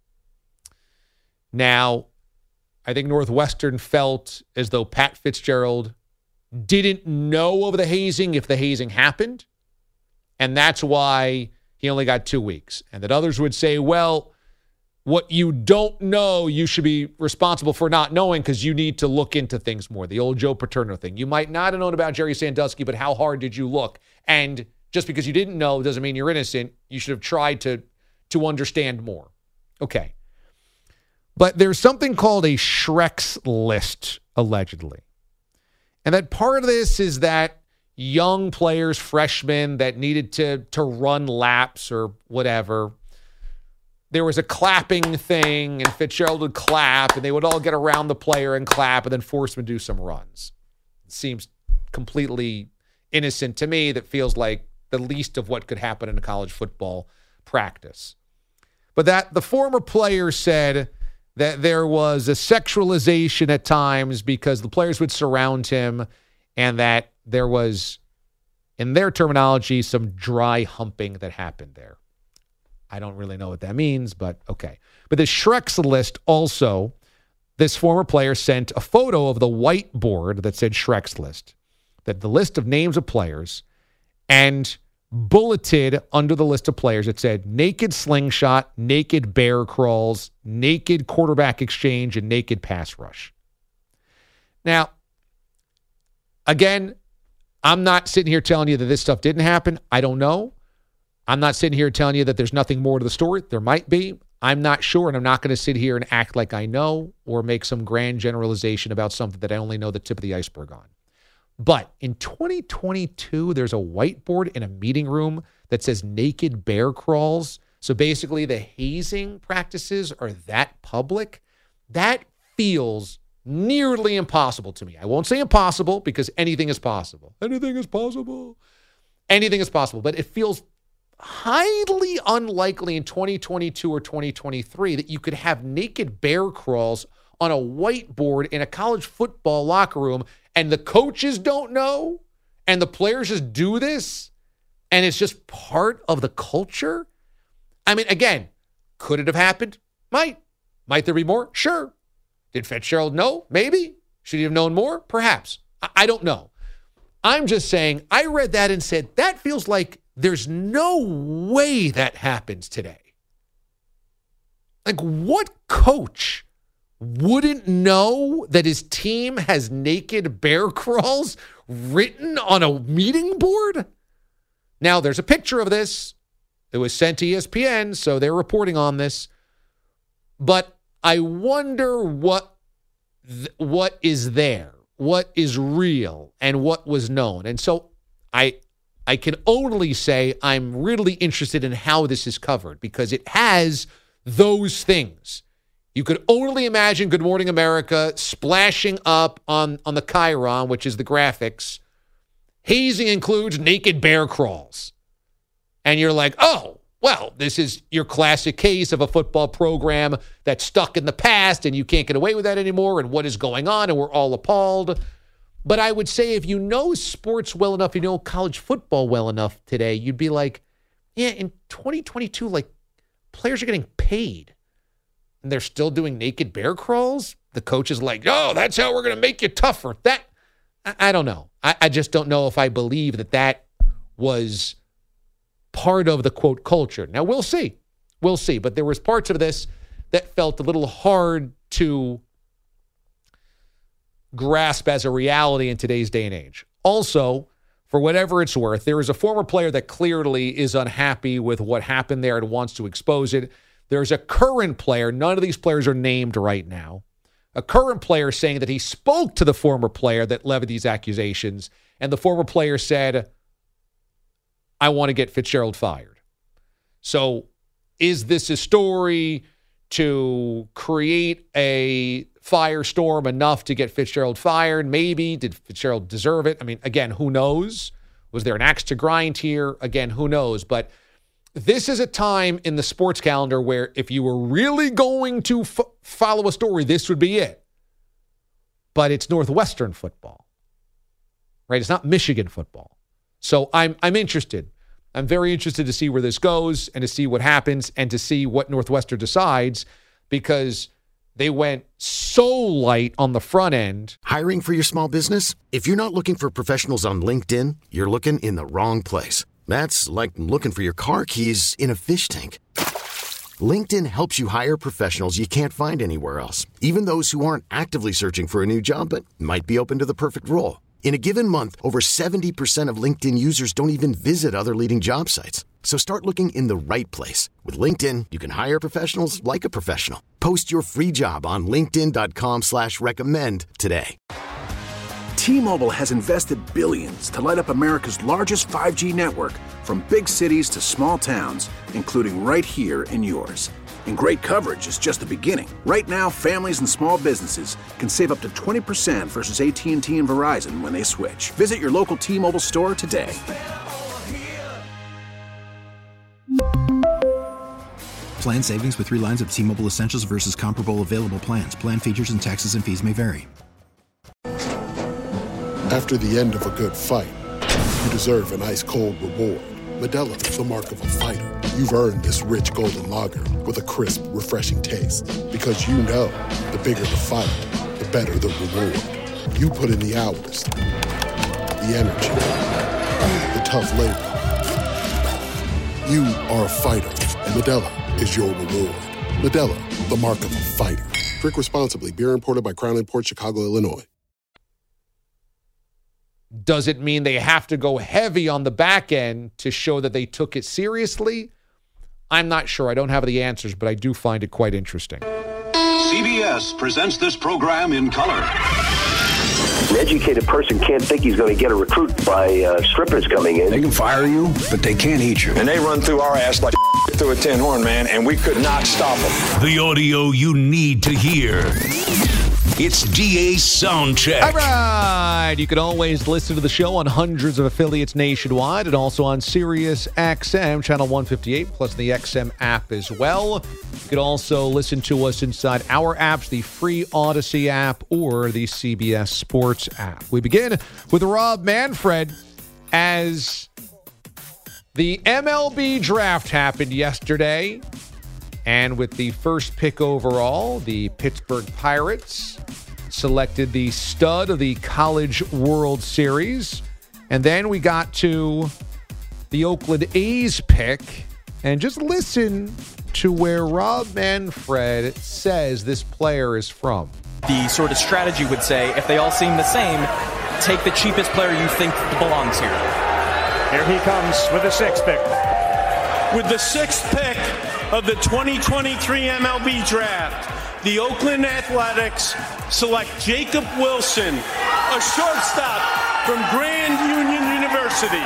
Now, I think Northwestern felt as though Pat Fitzgerald didn't know of the hazing if the hazing happened, and that's why he only got 2 weeks. And that others would say, well, what you don't know, you should be responsible for not knowing because you need to look into things more. The old Joe Paterno thing. You might not have known about Jerry Sandusky, but how hard did you look? And just because you didn't know doesn't mean you're innocent. You should have tried to understand more. Okay. But there's something called a Shrek's list, allegedly. And that part of this is that young players, freshmen that needed to run laps or whatever, there was a clapping thing, and Fitzgerald would clap, and they would all get around the player and clap, and then force him to do some runs. It seems completely innocent to me. That feels like the least of what could happen in a college football practice. But that the former player said that there was a sexualization at times because the players would surround him, and that there was, in their terminology, some dry humping that happened there. I don't really know what that means, but okay. But the Shrek's list also, this former player sent a photo of the whiteboard that said Shrek's list, that the list of names of players, and bulleted under the list of players, it said naked slingshot, naked bear crawls, naked quarterback exchange, and naked pass rush. Now, again, I'm not sitting here telling you that this stuff didn't happen. I don't know. I'm not sitting here telling you that there's nothing more to the story. There might be. I'm not sure, and I'm not going to sit here and act like I know or make some grand generalization about something that I only know the tip of the iceberg on. But in 2022, there's a whiteboard in a meeting room that says naked bear crawls. So basically, the hazing practices are that public. That feels nearly impossible to me. I won't say impossible because anything is possible. Anything is possible. Anything is possible. But it feels highly unlikely in 2022 or 2023 that you could have naked bear crawls on a whiteboard in a college football locker room and the coaches don't know and the players just do this and it's just part of the culture. I mean, again, could it have happened? Might there be more? Sure. Did Fitzgerald know? Maybe. Should he have known more? Perhaps. I don't know. I'm just saying, I read that and said, that feels like there's no way that happens today. Like, what coach wouldn't know that his team has naked bear crawls written on a meeting board? Now, there's a picture of this. It was sent to ESPN, so they're reporting on this. But I wonder what is there, what is real, and what was known. And so I can only say I'm really interested in how this is covered because it has those things. You could only imagine Good Morning America splashing up on the Chiron, which is the graphics. Hazing includes naked bear crawls. And you're like, oh, well, this is your classic case of a football program that's stuck in the past and you can't get away with that anymore and what is going on and we're all appalled. But I would say if you know sports well enough, you know college football well enough today, you'd be like, yeah, in 2022, like players are getting paid and they're still doing naked bear crawls. The coach is like, oh, that's how we're going to make you tougher. That, I don't know. I just don't know if I believe that was part of the, quote, culture. Now, we'll see. We'll see. But there was parts of this that felt a little hard to grasp as a reality in today's day and age. Also, for whatever it's worth, there is a former player that clearly is unhappy with what happened there and wants to expose it. There's a current player. None of these players are named right now. A current player saying that he spoke to the former player that levied these accusations, and the former player said, I want to get Fitzgerald fired. So is this a story to create a firestorm enough to get Fitzgerald fired? Maybe. Did Fitzgerald deserve it? I mean, again, who knows? Was there an axe to grind here? Again, who knows? But this is a time in the sports calendar where if you were really going to follow a story, this would be it. But it's Northwestern football, right? It's not Michigan football. So I'm interested. I'm very interested to see where this goes and to see what happens and to see what Northwestern decides, because they went so light on the front end. Hiring for your small business? If you're not looking for professionals on LinkedIn, you're looking in the wrong place. That's like looking for your car keys in a fish tank. LinkedIn helps you hire professionals you can't find anywhere else, even those who aren't actively searching for a new job but might be open to the perfect role. In a given month, over 70% of LinkedIn users don't even visit other leading job sites. So start looking in the right place. With LinkedIn, you can hire professionals like a professional. Post your free job on linkedin.com/recommend today. T-Mobile has invested billions to light up America's largest 5G network, from big cities to small towns, including right here in yours. And great coverage is just the beginning. Right now, families and small businesses can save up to 20% versus AT&T and Verizon when they switch. Visit your local T-Mobile store today. Plan savings with 3 lines of T-Mobile Essentials versus comparable available plans. Plan features and taxes and fees may vary. After the end of a good fight, you deserve an ice-cold reward. Modelo is the mark of a fighter. You've earned this rich golden lager with a crisp, refreshing taste. Because you know, the bigger the fight, the better the reward. You put in the hours, the energy, the tough labor. You are a fighter, and Modelo is your reward. Modelo, the mark of a fighter. Drink responsibly. Beer imported by Crown Imports, Chicago, Illinois. Does it mean they have to go heavy on the back end to show that they took it seriously? I'm not sure. I don't have the answers, but I do find it quite interesting. CBS presents this program in color. An educated person can't think he's going to get a recruit by strippers coming in. They can fire you, but they can't eat you. And they run through our ass like through a tin horn, man, and we could not stop them. The audio you need to hear. It's DA's Soundcheck. All right. You can always listen to the show on hundreds of affiliates nationwide and also on Sirius XM, channel 158, plus the XM app as well. You can also listen to us inside our apps, the free Odyssey app or the CBS Sports app. We begin with Rob Manfred as the MLB draft happened yesterday. And with the first pick overall, the Pittsburgh Pirates selected the stud of the College World Series. And then we got to the Oakland A's pick. And just listen to where Rob Manfred says this player is from. The sort of strategy would say, if they all seem the same, take the cheapest player you think belongs here. Here he comes with the 6th pick. With the 6th pick of the 2023 MLB Draft, the Oakland Athletics select Jacob Wilson, a shortstop from Grand Union University.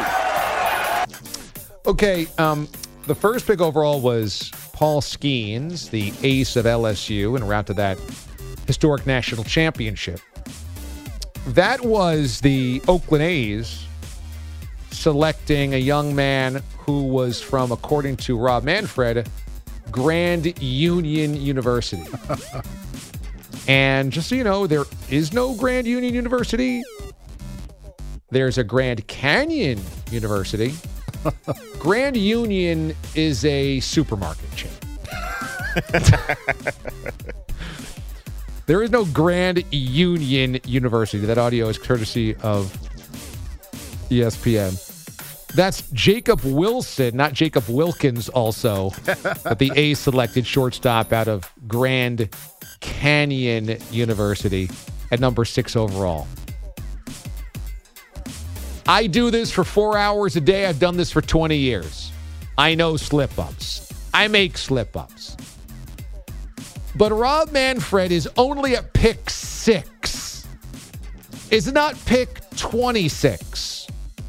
Okay, the first pick overall was Paul Skeens, the ace of LSU, en route to that historic national championship. That was the Oakland A's selecting a young man who was from, according to Rob Manfred, Grand Union University. And just so you know, there is no Grand Union University. There's a Grand Canyon University. Grand Union is a supermarket chain. There is no Grand Union University. That audio is courtesy of ESPN. That's Jacob Wilson, not Jacob Wilkins also, at the A's selected shortstop out of Grand Canyon University at number 6 overall. I do this for 4 hours a day. I've done this for 20 years. I know slip-ups. I make slip-ups. But Rob Manfred is only at pick 6. Is not pick 26,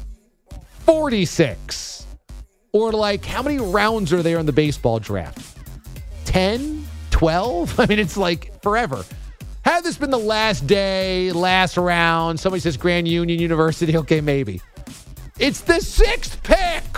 46, or like how many rounds are there in the baseball draft? 10, 12? I mean, it's like forever. Had this been the last day, last round, somebody says Grand Union University, okay, maybe. It's the 6th pick.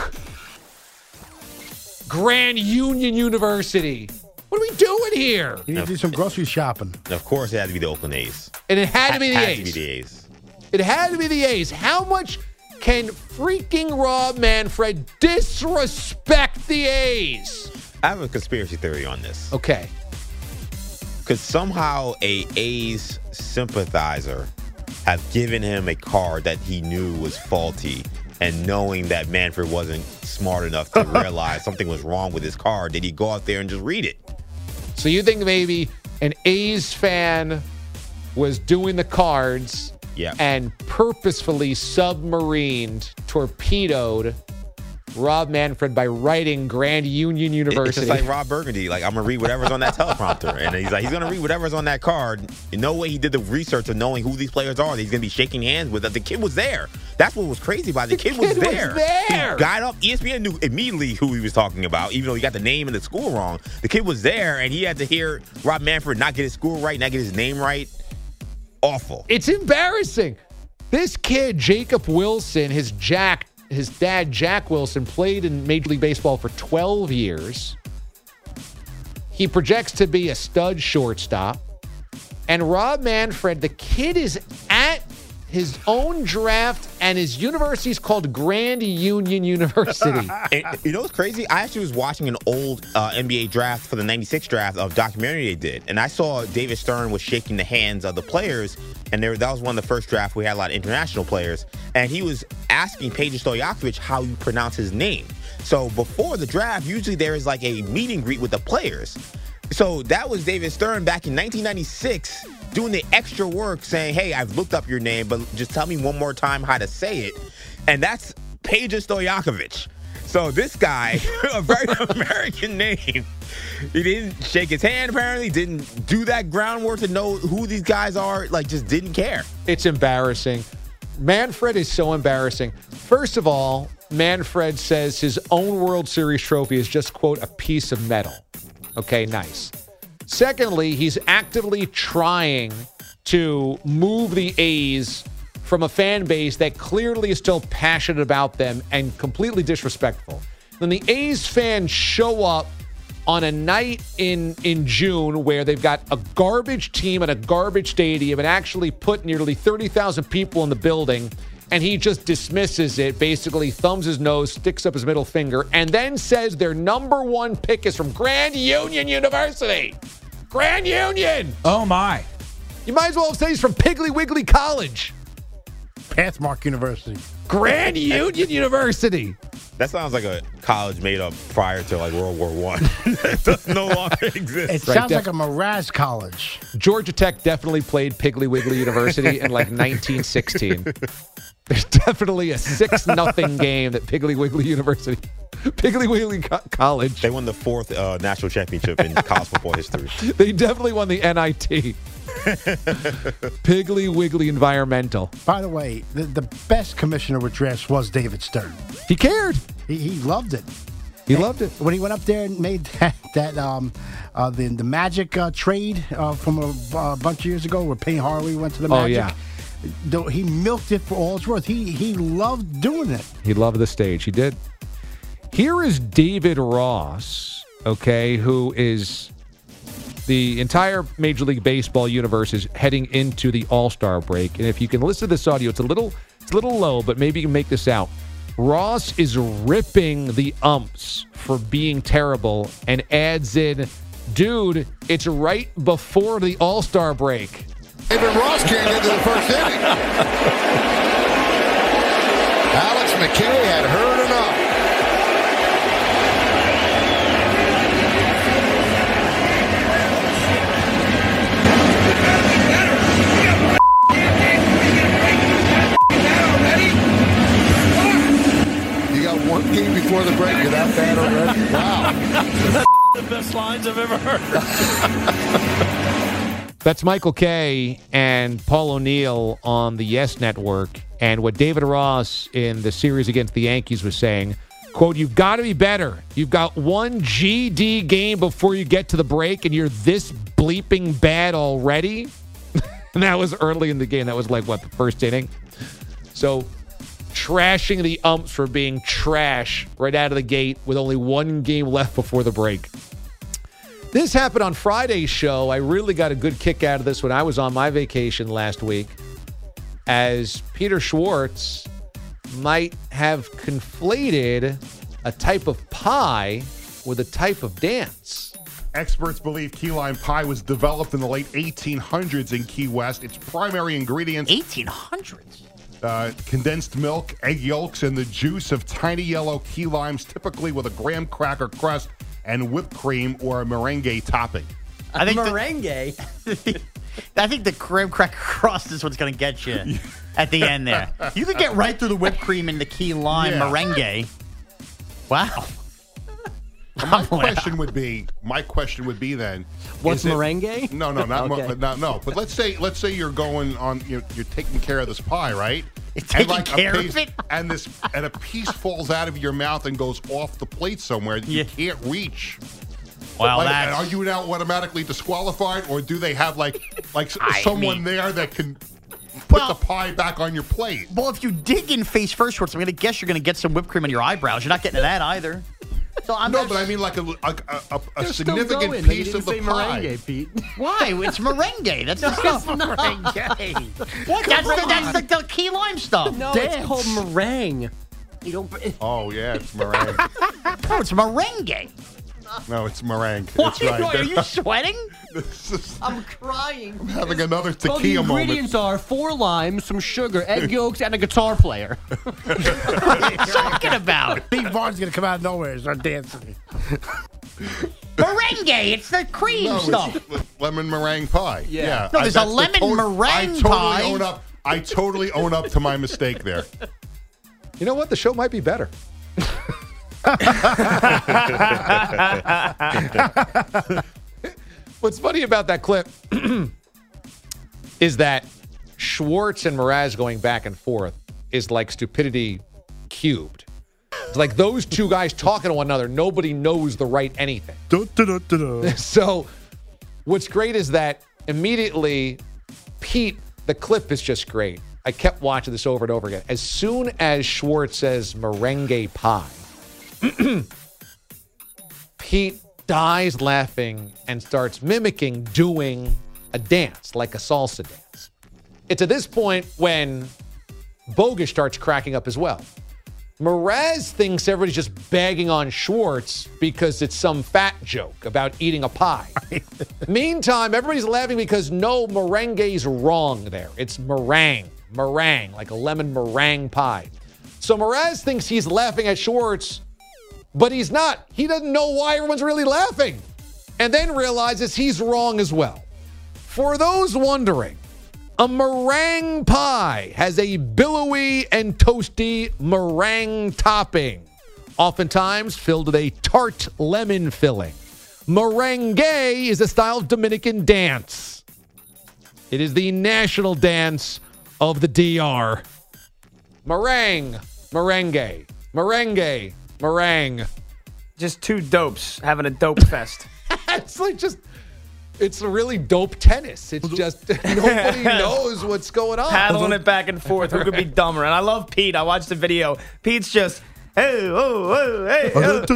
Grand Union University. What are we doing here? You need to do some grocery shopping. Of course, it had to be the Oakland A's. And it had to be the A's. Had to be the A's. It had to be the A's. How much can freaking Rob Manfred disrespect the A's? I have a conspiracy theory on this. Okay. Could somehow a A's sympathizer have given him a card that he knew was faulty, and knowing that Manfred wasn't smart enough to realize something was wrong with his card, did he go out there and just read it? So you think maybe an A's fan was doing the cards and purposefully submarined, torpedoed Rob Manfred by writing Grand Union University? It's just like Rob Burgundy. Like, I'm going to read whatever's on that teleprompter. And he's going to read whatever's on that card. No way he did the research of knowing who these players are that he's going to be shaking hands with. The kid was there. That's what was crazy about it. The kid was there. He got up. ESPN knew immediately who he was talking about, even though he got the name and the school wrong. The kid was there, and he had to hear Rob Manfred not get his school right, not get his name right. Awful. It's embarrassing. This kid, Jacob Wilson, his dad, Jack Wilson, played in Major League Baseball for 12 years. He projects to be a stud shortstop. And Rob Manfred, the kid is at his own draft, and his university is called Grand Union University. And you know what's crazy? I actually was watching an old NBA draft for the 96 draft of documentary they did. And I saw David Stern was shaking the hands of the players. And that was one of the first drafts we had a lot of international players. And he was asking Peja Stojakovic how you pronounce his name. So before the draft, usually there is like a meet and greet with the players. So that was David Stern back in 1996 doing the extra work saying, hey, I've looked up your name, but just tell me one more time how to say it. And that's Peja Stojakovic. So this guy, a very American name, he didn't shake his hand apparently, didn't do that groundwork to know who these guys are, like just didn't care. It's embarrassing. Manfred is so embarrassing. First of all, Manfred says his own World Series trophy is just, quote, a piece of metal. Okay, nice. Secondly, he's actively trying to move the A's from a fan base that clearly is still passionate about them and completely disrespectful. Then the A's fans show up on a night in June where they've got a garbage team at a garbage stadium and actually put nearly 30,000 people in the building, and he just dismisses it, basically thumbs his nose, sticks up his middle finger, and then says their number one pick is from Grand Union University. Grand Union! Oh, my. You might as well say he's from Piggly Wiggly College. Pathmark University. Grand Union University. That sounds like a college made up prior to like World War I. It does no longer exist. It sounds like a Mraz college. Georgia Tech definitely played Piggly Wiggly University in like 1916. There's definitely a 6-0 game that Piggly Wiggly University, Piggly Wiggly College. They won the 4th national championship in college football history. They definitely won the NIT. Piggly Wiggly Environmental. By the way, the best commissioner with drafts was David Stern. He cared. He loved it. He loved it. When he went up there and made the Magic trade from a bunch of years ago where Penny Hardaway went to the Magic. Oh, yeah. He milked it for all it's worth. He loved doing it. He loved the stage. He did. Here is David Ross, okay, who is the entire Major League Baseball universe is heading into the All-Star break. And if you can listen to this audio, it's a little low, but maybe you can make this out. Ross is ripping the umps for being terrible and adds in, dude, it's right before the All-Star break. David Ross can't get to the first inning. Alex McKay had heard enough. You got one game before the break. You're that bad already? Wow. The best lines I've ever heard. That's Michael Kay and Paul O'Neill on the Yes Network. And what David Ross in the series against the Yankees was saying, quote, you've got to be better. You've got one GD game before you get to the break, and you're this bleeping bad already? And that was early in the game. That was like, what, the first inning? So trashing the umps for being trash right out of the gate with only one game left before the break. This happened on Friday's show. I really got a good kick out of this when I was on my vacation last week, as Peter Schwartz might have conflated a type of pie with a type of dance. Experts believe key lime pie was developed in the late 1800s in Key West. Its primary ingredients... 1800s? Condensed milk, egg yolks, and the juice of tiny yellow key limes, typically with a graham cracker crust and whipped cream or a merengue topping. I think merengue? I think the graham cracker crust is what's going to get you at the end there. You could get right through the whipped cream and the key lime merengue. Wow. My question would be then, what's merengue? No, not okay. no. But let's say you're going on, you're taking care of this pie, right? You're taking care of it, and a piece falls out of your mouth and goes off the plate somewhere that you can't reach. Well, are you now automatically disqualified, or do they have like someone there that can put the pie back on your plate? Well, if you dig in face first, Schwartz, I'm going to guess you're going to get some whipped cream on your eyebrows. You're not getting to that either. So but I mean like a significant piece of the pie. Merengue, Pete. Why? It's merengue. That's the stuff. Merengue. What? That's the key lime stuff. No, it's called meringue. You don't. Oh yeah, it's meringue. No, it's merengue. No, it's meringue. What? It's right. Are you sweating? I'm crying. I'm having another tequila moment. The ingredients are 4 limes, some sugar, egg yolks, and a guitar player. What are you talking about? Steve Barnes going to come out of nowhere and start dancing. Merengue. It's the cream stuff. It's lemon meringue pie. Yeah. No, there's a lemon meringue pie. I totally own up to my mistake there. You know what? The show might be better. What's funny about that clip is that Schwartz and Mraz going back and forth is like stupidity cubed. It's like those two guys talking to one another. Nobody knows the right anything. So what's great is that immediately, Pete, the clip is just great. I kept watching this over and over again. As soon as Schwartz says merengue pie, Pete dies laughing and starts mimicking doing a dance, like a salsa dance. It's at this point when Bogus starts cracking up as well. Mraz thinks everybody's just bagging on Schwartz because it's some fat joke about eating a pie. Meantime, everybody's laughing because no, merengue's wrong there. It's meringue, like a lemon meringue pie. So Mraz thinks he's laughing at Schwartz, but he's not. He doesn't know why everyone's really laughing. And then realizes he's wrong as well. For those wondering, a meringue pie has a billowy and toasty meringue topping, oftentimes filled with a tart lemon filling. Merengue is a style of Dominican dance. It is the national dance of the DR. Meringue, merengue, merengue, meringue. Just two dopes having a dope fest. It's like it's really dope tennis. It's just nobody knows what's going on. Paddling it back and forth. Who could be dumber? And I love Pete. I watched the video. Pete's just, hey, oh, hey,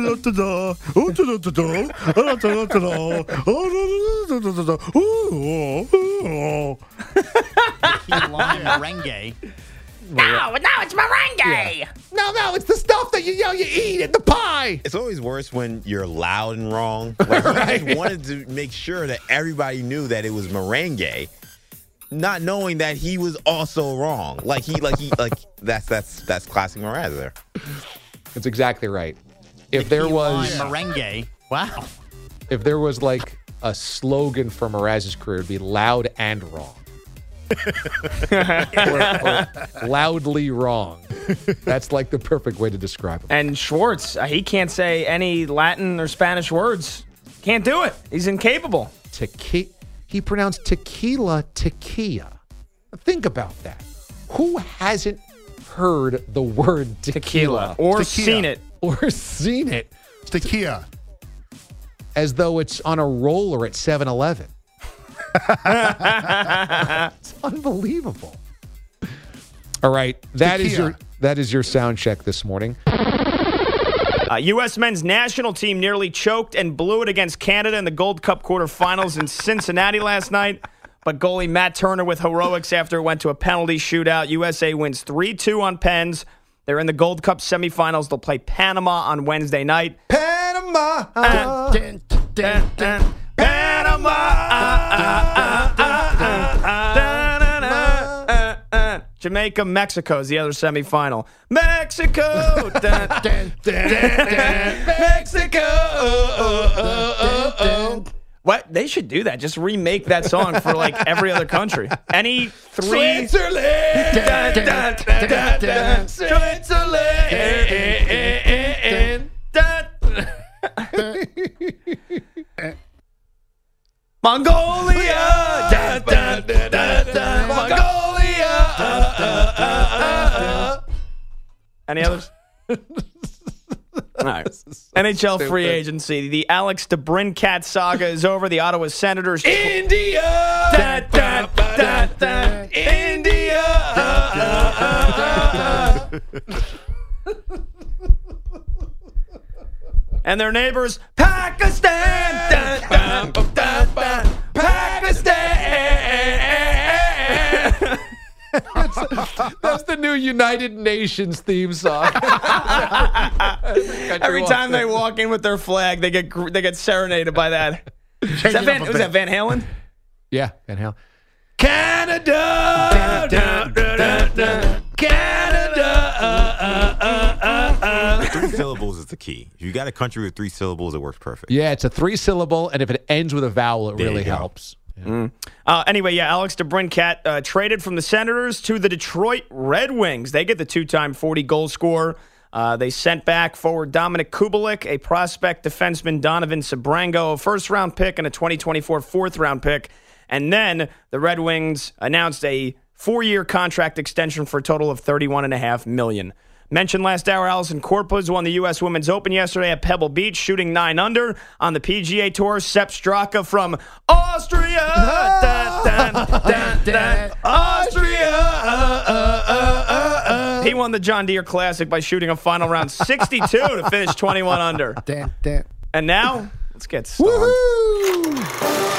Lime merengue. No, it's merengue. Yeah. No, it's the stuff that you eat in the pie. It's always worse when you're loud and wrong. Like, right. I wanted to make sure that everybody knew that it was merengue. not knowing that he was also wrong. That's classic Mraz there. That's exactly right. If there was merengue, wow. If there was like a slogan for Mraz's career, it'd be loud and wrong. or loudly wrong. That's like the perfect way to describe him. And Schwartz, he can't say any Latin or Spanish words. Can't do it. He's incapable. He pronounced tequila tequila. Think about that. Who hasn't heard the word tequila or seen it? Or seen it. Tequila. As though it's on a roller at 7-Eleven. It's unbelievable. All right, that is your sound check this morning. U.S. men's national team nearly choked and blew it against Canada in the Gold Cup quarterfinals in Cincinnati last night. But goalie Matt Turner with heroics after it went to a penalty shootout. USA wins 3-2 on Pens. They're in the Gold Cup semifinals. They'll play Panama on Wednesday night. Panama. Jamaica, Mexico is the other semifinal. Mexico, Mexico. What? They should do that. Just remake that song for like every other country. Any three. Switzerland. Mongolia. Mongolia. Any others? All right. NHL free agency. The Alex DeBrincat saga is over. The Ottawa Senators. India. India. And their neighbors, Pakistan. Pakistan. That's the new United Nations theme song. Every time they walk in with their flag, they get serenaded by that. Was that Van Halen? Yeah, Van Halen. Canada. Canada. 3 syllables is the key. If you got a country with 3 syllables, it works perfect. Yeah, it's a 3-syllable, and if it ends with a vowel, it really helps. Yeah. Anyway, Alex DeBrincat traded from the Senators to the Detroit Red Wings. They get the 2-time 40-goal scorer. They sent back forward Dominic Kubalik, a prospect defenseman Donovan Sabrango, a first-round pick, and a 2024 fourth-round pick. And then the Red Wings announced a 4-year contract extension for a total of $31.5 million. Mentioned last hour, Alison Corpuz won the U.S. Women's Open yesterday at Pebble Beach, shooting 9 under. On the PGA Tour, Sepp Straka from Austria. Austria. He won the John Deere Classic by shooting a final round 62 to finish 21 under. And now, let's get started. Woo-hoo!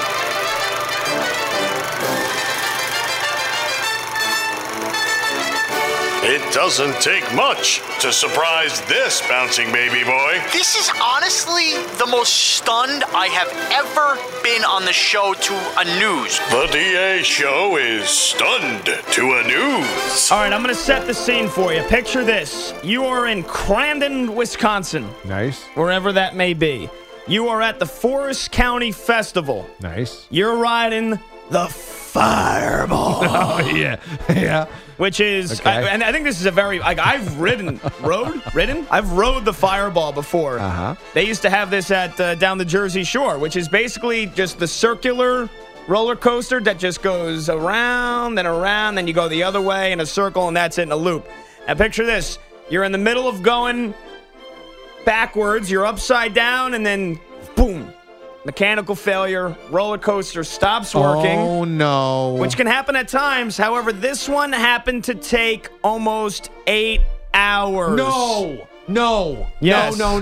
It doesn't take much to surprise this bouncing baby boy. This is honestly the most stunned I have ever been on the show to a news. The DA show is stunned to a news. All right, I'm going to set the scene for you. Picture this. You are in Crandon, Wisconsin. Nice. Wherever that may be. You are at the Forest County Festival. Nice. You're riding the Fireball. Oh, yeah. Yeah. Which is, okay. and I think this is a very, I've rode the Fireball before. Uh-huh. They used to have this at down the Jersey Shore, which is basically just the circular roller coaster that just goes around, then you go the other way in a circle, and that's it in a loop. Now picture this. You're in the middle of going backwards, you're upside down, and then boom. Mechanical failure, roller coaster stops working. Oh, no. Which can happen at times. However, this one happened to take almost 8 hours. No. Yes. No.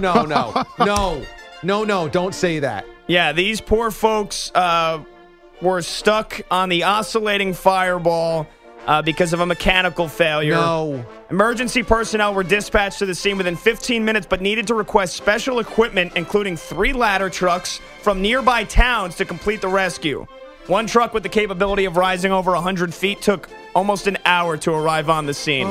No, don't say that. Yeah, these poor folks were stuck on the oscillating Fireball because of a mechanical failure. No. Emergency personnel were dispatched to the scene within 15 minutes, but needed to request special equipment, including 3 ladder trucks from nearby towns to complete the rescue. One truck with the capability of rising over 100 feet took almost an hour to arrive on the scene.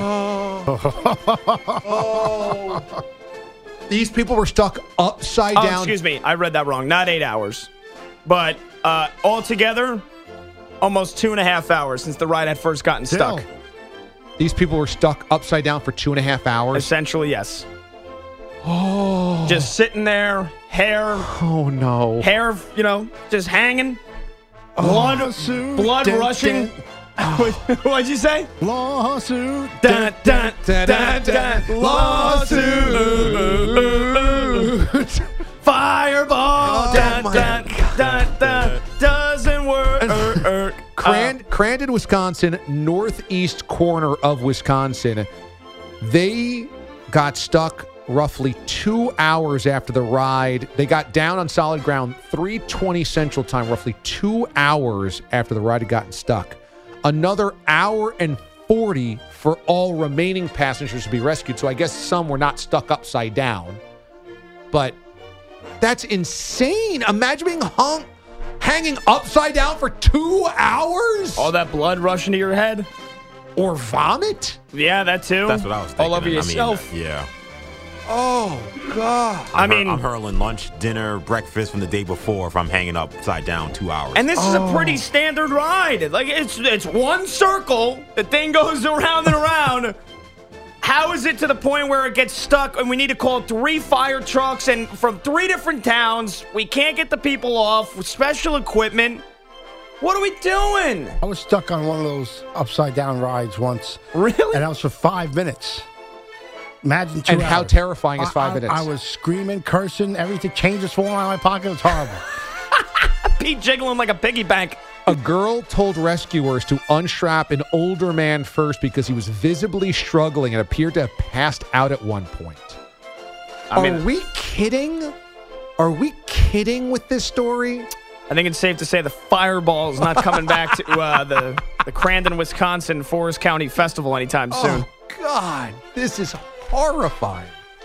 These people were stuck upside down. Excuse me. I read that wrong. Not 8 hours. But altogether, almost 2.5 hours since the ride had first gotten stuck. These people were stuck upside down for 2.5 hours? Essentially, yes. Oh. Just sitting there, hair. Oh, no. Hair, just hanging. Blood rushing. What'd you say? Lawsuit. Dun, dun, dun, dun, dun. Lawsuit. Fireball. Dun, dun, dun, dun. Doesn't work. Crandon, Wisconsin, northeast corner of Wisconsin. They got stuck roughly 2 hours after the ride. They got down on solid ground 3:20 Central Time, roughly 2 hours after the ride had gotten stuck. Another hour and 40 for all remaining passengers to be rescued. So I guess some were not stuck upside down. But that's insane. Imagine being hanging upside down for 2 hours? All that blood rushing to your head? Or vomit? Yeah, that too. That's what I was thinking. All over yourself. Yeah. Oh, God. I'm hurling lunch, dinner, breakfast from the day before if I'm hanging upside down 2 hours. And this is a pretty standard ride. Like, it's one circle. The thing goes around and around. How is it to the point where it gets stuck and we need to call 3 fire trucks and from 3 different towns? We can't get the people off with special equipment. What are we doing? I was stuck on one of those upside-down rides once. Really? And that was for 5 minutes. Imagine 2 hours. And how terrifying is 5 minutes? I was screaming, cursing, everything. Change was falling out of my pocket. It was horrible. Pete jiggling like a piggy bank. A girl told rescuers to unstrap an older man first because he was visibly struggling and appeared to have passed out at one point. Are we kidding? Are we kidding with this story? I think it's safe to say the Fireball is not coming back to the Crandon, Wisconsin Forest County Festival anytime soon. Oh, God. This is horrifying.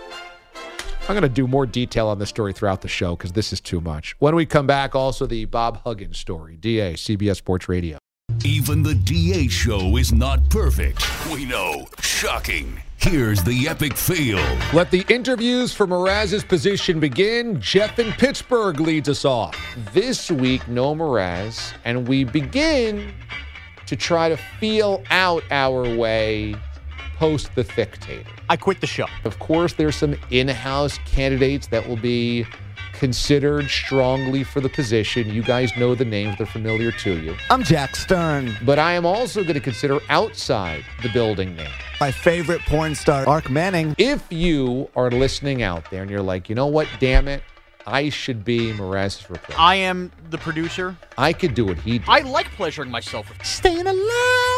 I'm going to do more detail on this story throughout the show because this is too much. When we come back, also the Bob Huggins story. DA, CBS Sports Radio. Even the DA show is not perfect. We know. Shocking. Here's the epic fail. Let the interviews for Mraz's position begin. Jeff in Pittsburgh leads us off. This week, no Mraz, and we begin to try to feel out our way post the Thictator. I quit the show. Of course, there's some in-house candidates that will be considered strongly for the position. You guys know the names. They're familiar to you. I'm Jack Stern. But I am also going to consider outside the building name. My favorite porn star, Ark Manning. If you are listening out there and you're like, you know what, damn it, I should be Mraz's replacement. I am the producer. I could do what he did. I like pleasuring myself with staying alive.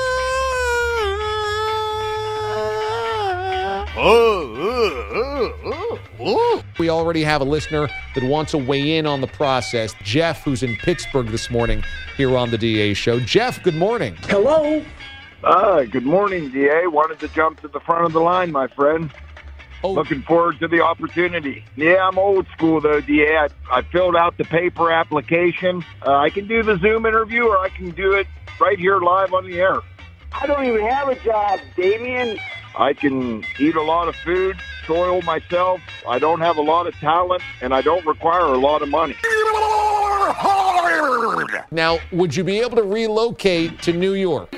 We already have a listener that wants to weigh in on the process. Jeff, who's in Pittsburgh this morning here on the DA show. Jeff, good morning. Hello. Good morning, DA. Wanted to jump to the front of the line, my friend. Oh. Looking forward to the opportunity. Yeah, I'm old school, though, DA. I filled out the paper application. I can do the Zoom interview, or I can do it right here live on the air. I don't even have a job, Damien. I can eat a lot of food, soil myself. I don't have a lot of talent, and I don't require a lot of money. Now, would you be able to relocate to New York?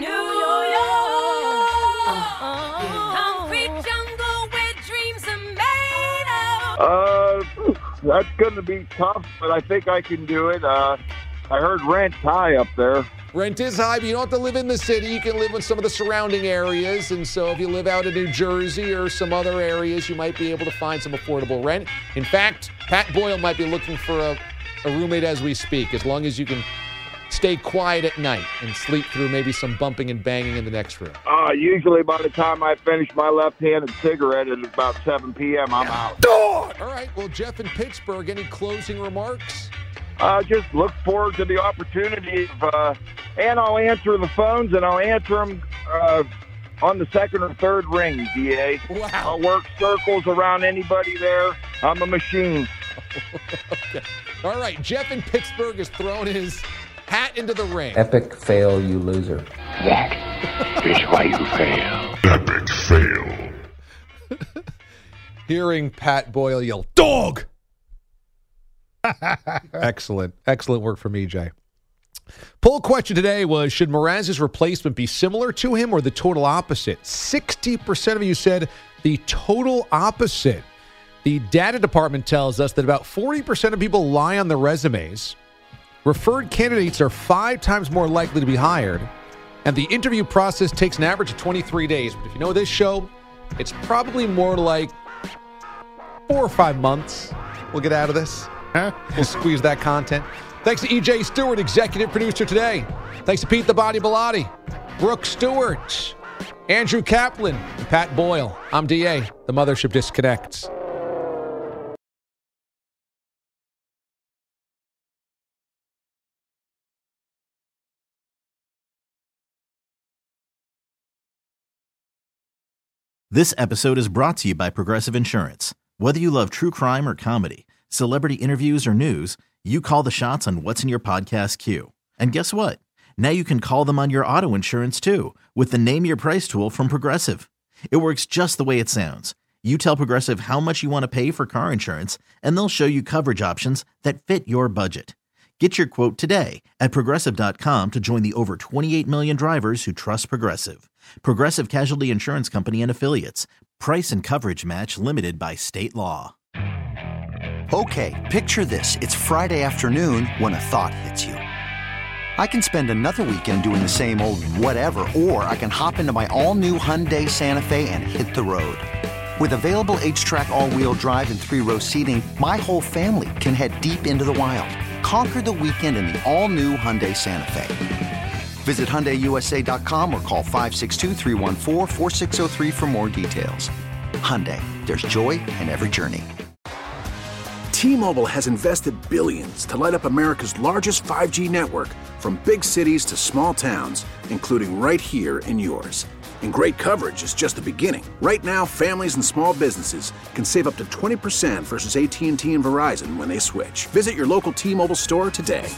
That's going to be tough, but I think I can do it. I heard rent's high up there. Rent is high, but you don't have to live in the city. You can live in some of the surrounding areas. And so if you live out in New Jersey or some other areas, you might be able to find some affordable rent. In fact, Pat Boyle might be looking for a roommate as we speak, as long as you can stay quiet at night and sleep through maybe some bumping and banging in the next room. Usually by the time I finish my left-handed cigarette at about 7 p.m., I'm out. All right. Well, Jeff in Pittsburgh, any closing remarks? Just look forward to the opportunity and I'll answer the phones, and I'll answer them on the second or third ring, DA. Wow. I'll work circles around anybody there. I'm a machine. Okay. All right. Jeff in Pittsburgh has thrown his Pat into the ring. Epic fail, you loser. That is why you fail. Epic fail. Hearing Pat Boyle yell, dog! Excellent. Excellent work from EJ. Poll question today was, should Mraz's replacement be similar to him or the total opposite? 60% of you said the total opposite. The data department tells us that about 40% of people lie on their resumes. Referred candidates are 5 times more likely to be hired. And the interview process takes an average of 23 days. But if you know this show, it's probably more like 4 or 5 months we'll get out of this. We'll squeeze that content. Thanks to EJ Stewart, executive producer today. Thanks to Pete the Body Bilotti, Brooke Stewart, Andrew Kaplan, and Pat Boyle. I'm DA. The Mothership disconnects. This episode is brought to you by Progressive Insurance. Whether you love true crime or comedy, celebrity interviews or news, you call the shots on what's in your podcast queue. And guess what? Now you can call them on your auto insurance too with the Name Your Price tool from Progressive. It works just the way it sounds. You tell Progressive how much you want to pay for car insurance, and they'll show you coverage options that fit your budget. Get your quote today at Progressive.com to join the over 28 million drivers who trust Progressive. Progressive Casualty Insurance Company and Affiliates. Price and coverage match limited by state law. Okay, picture this. It's Friday afternoon when a thought hits you. I can spend another weekend doing the same old whatever, or I can hop into my all-new Hyundai Santa Fe and hit the road. With available H-Track all-wheel drive and 3-row seating, my whole family can head deep into the wild. Conquer the weekend in the all-new Hyundai Santa Fe. Visit HyundaiUSA.com or call 562-314-4603 for more details. Hyundai, there's joy in every journey. T-Mobile has invested billions to light up America's largest 5G network, from big cities to small towns, including right here in yours. And great coverage is just the beginning. Right now, families and small businesses can save up to 20% versus AT&T and Verizon when they switch. Visit your local T-Mobile store today.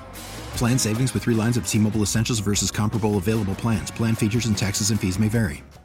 Plan savings with 3 lines of T-Mobile Essentials versus comparable available plans. Plan features and taxes and fees may vary.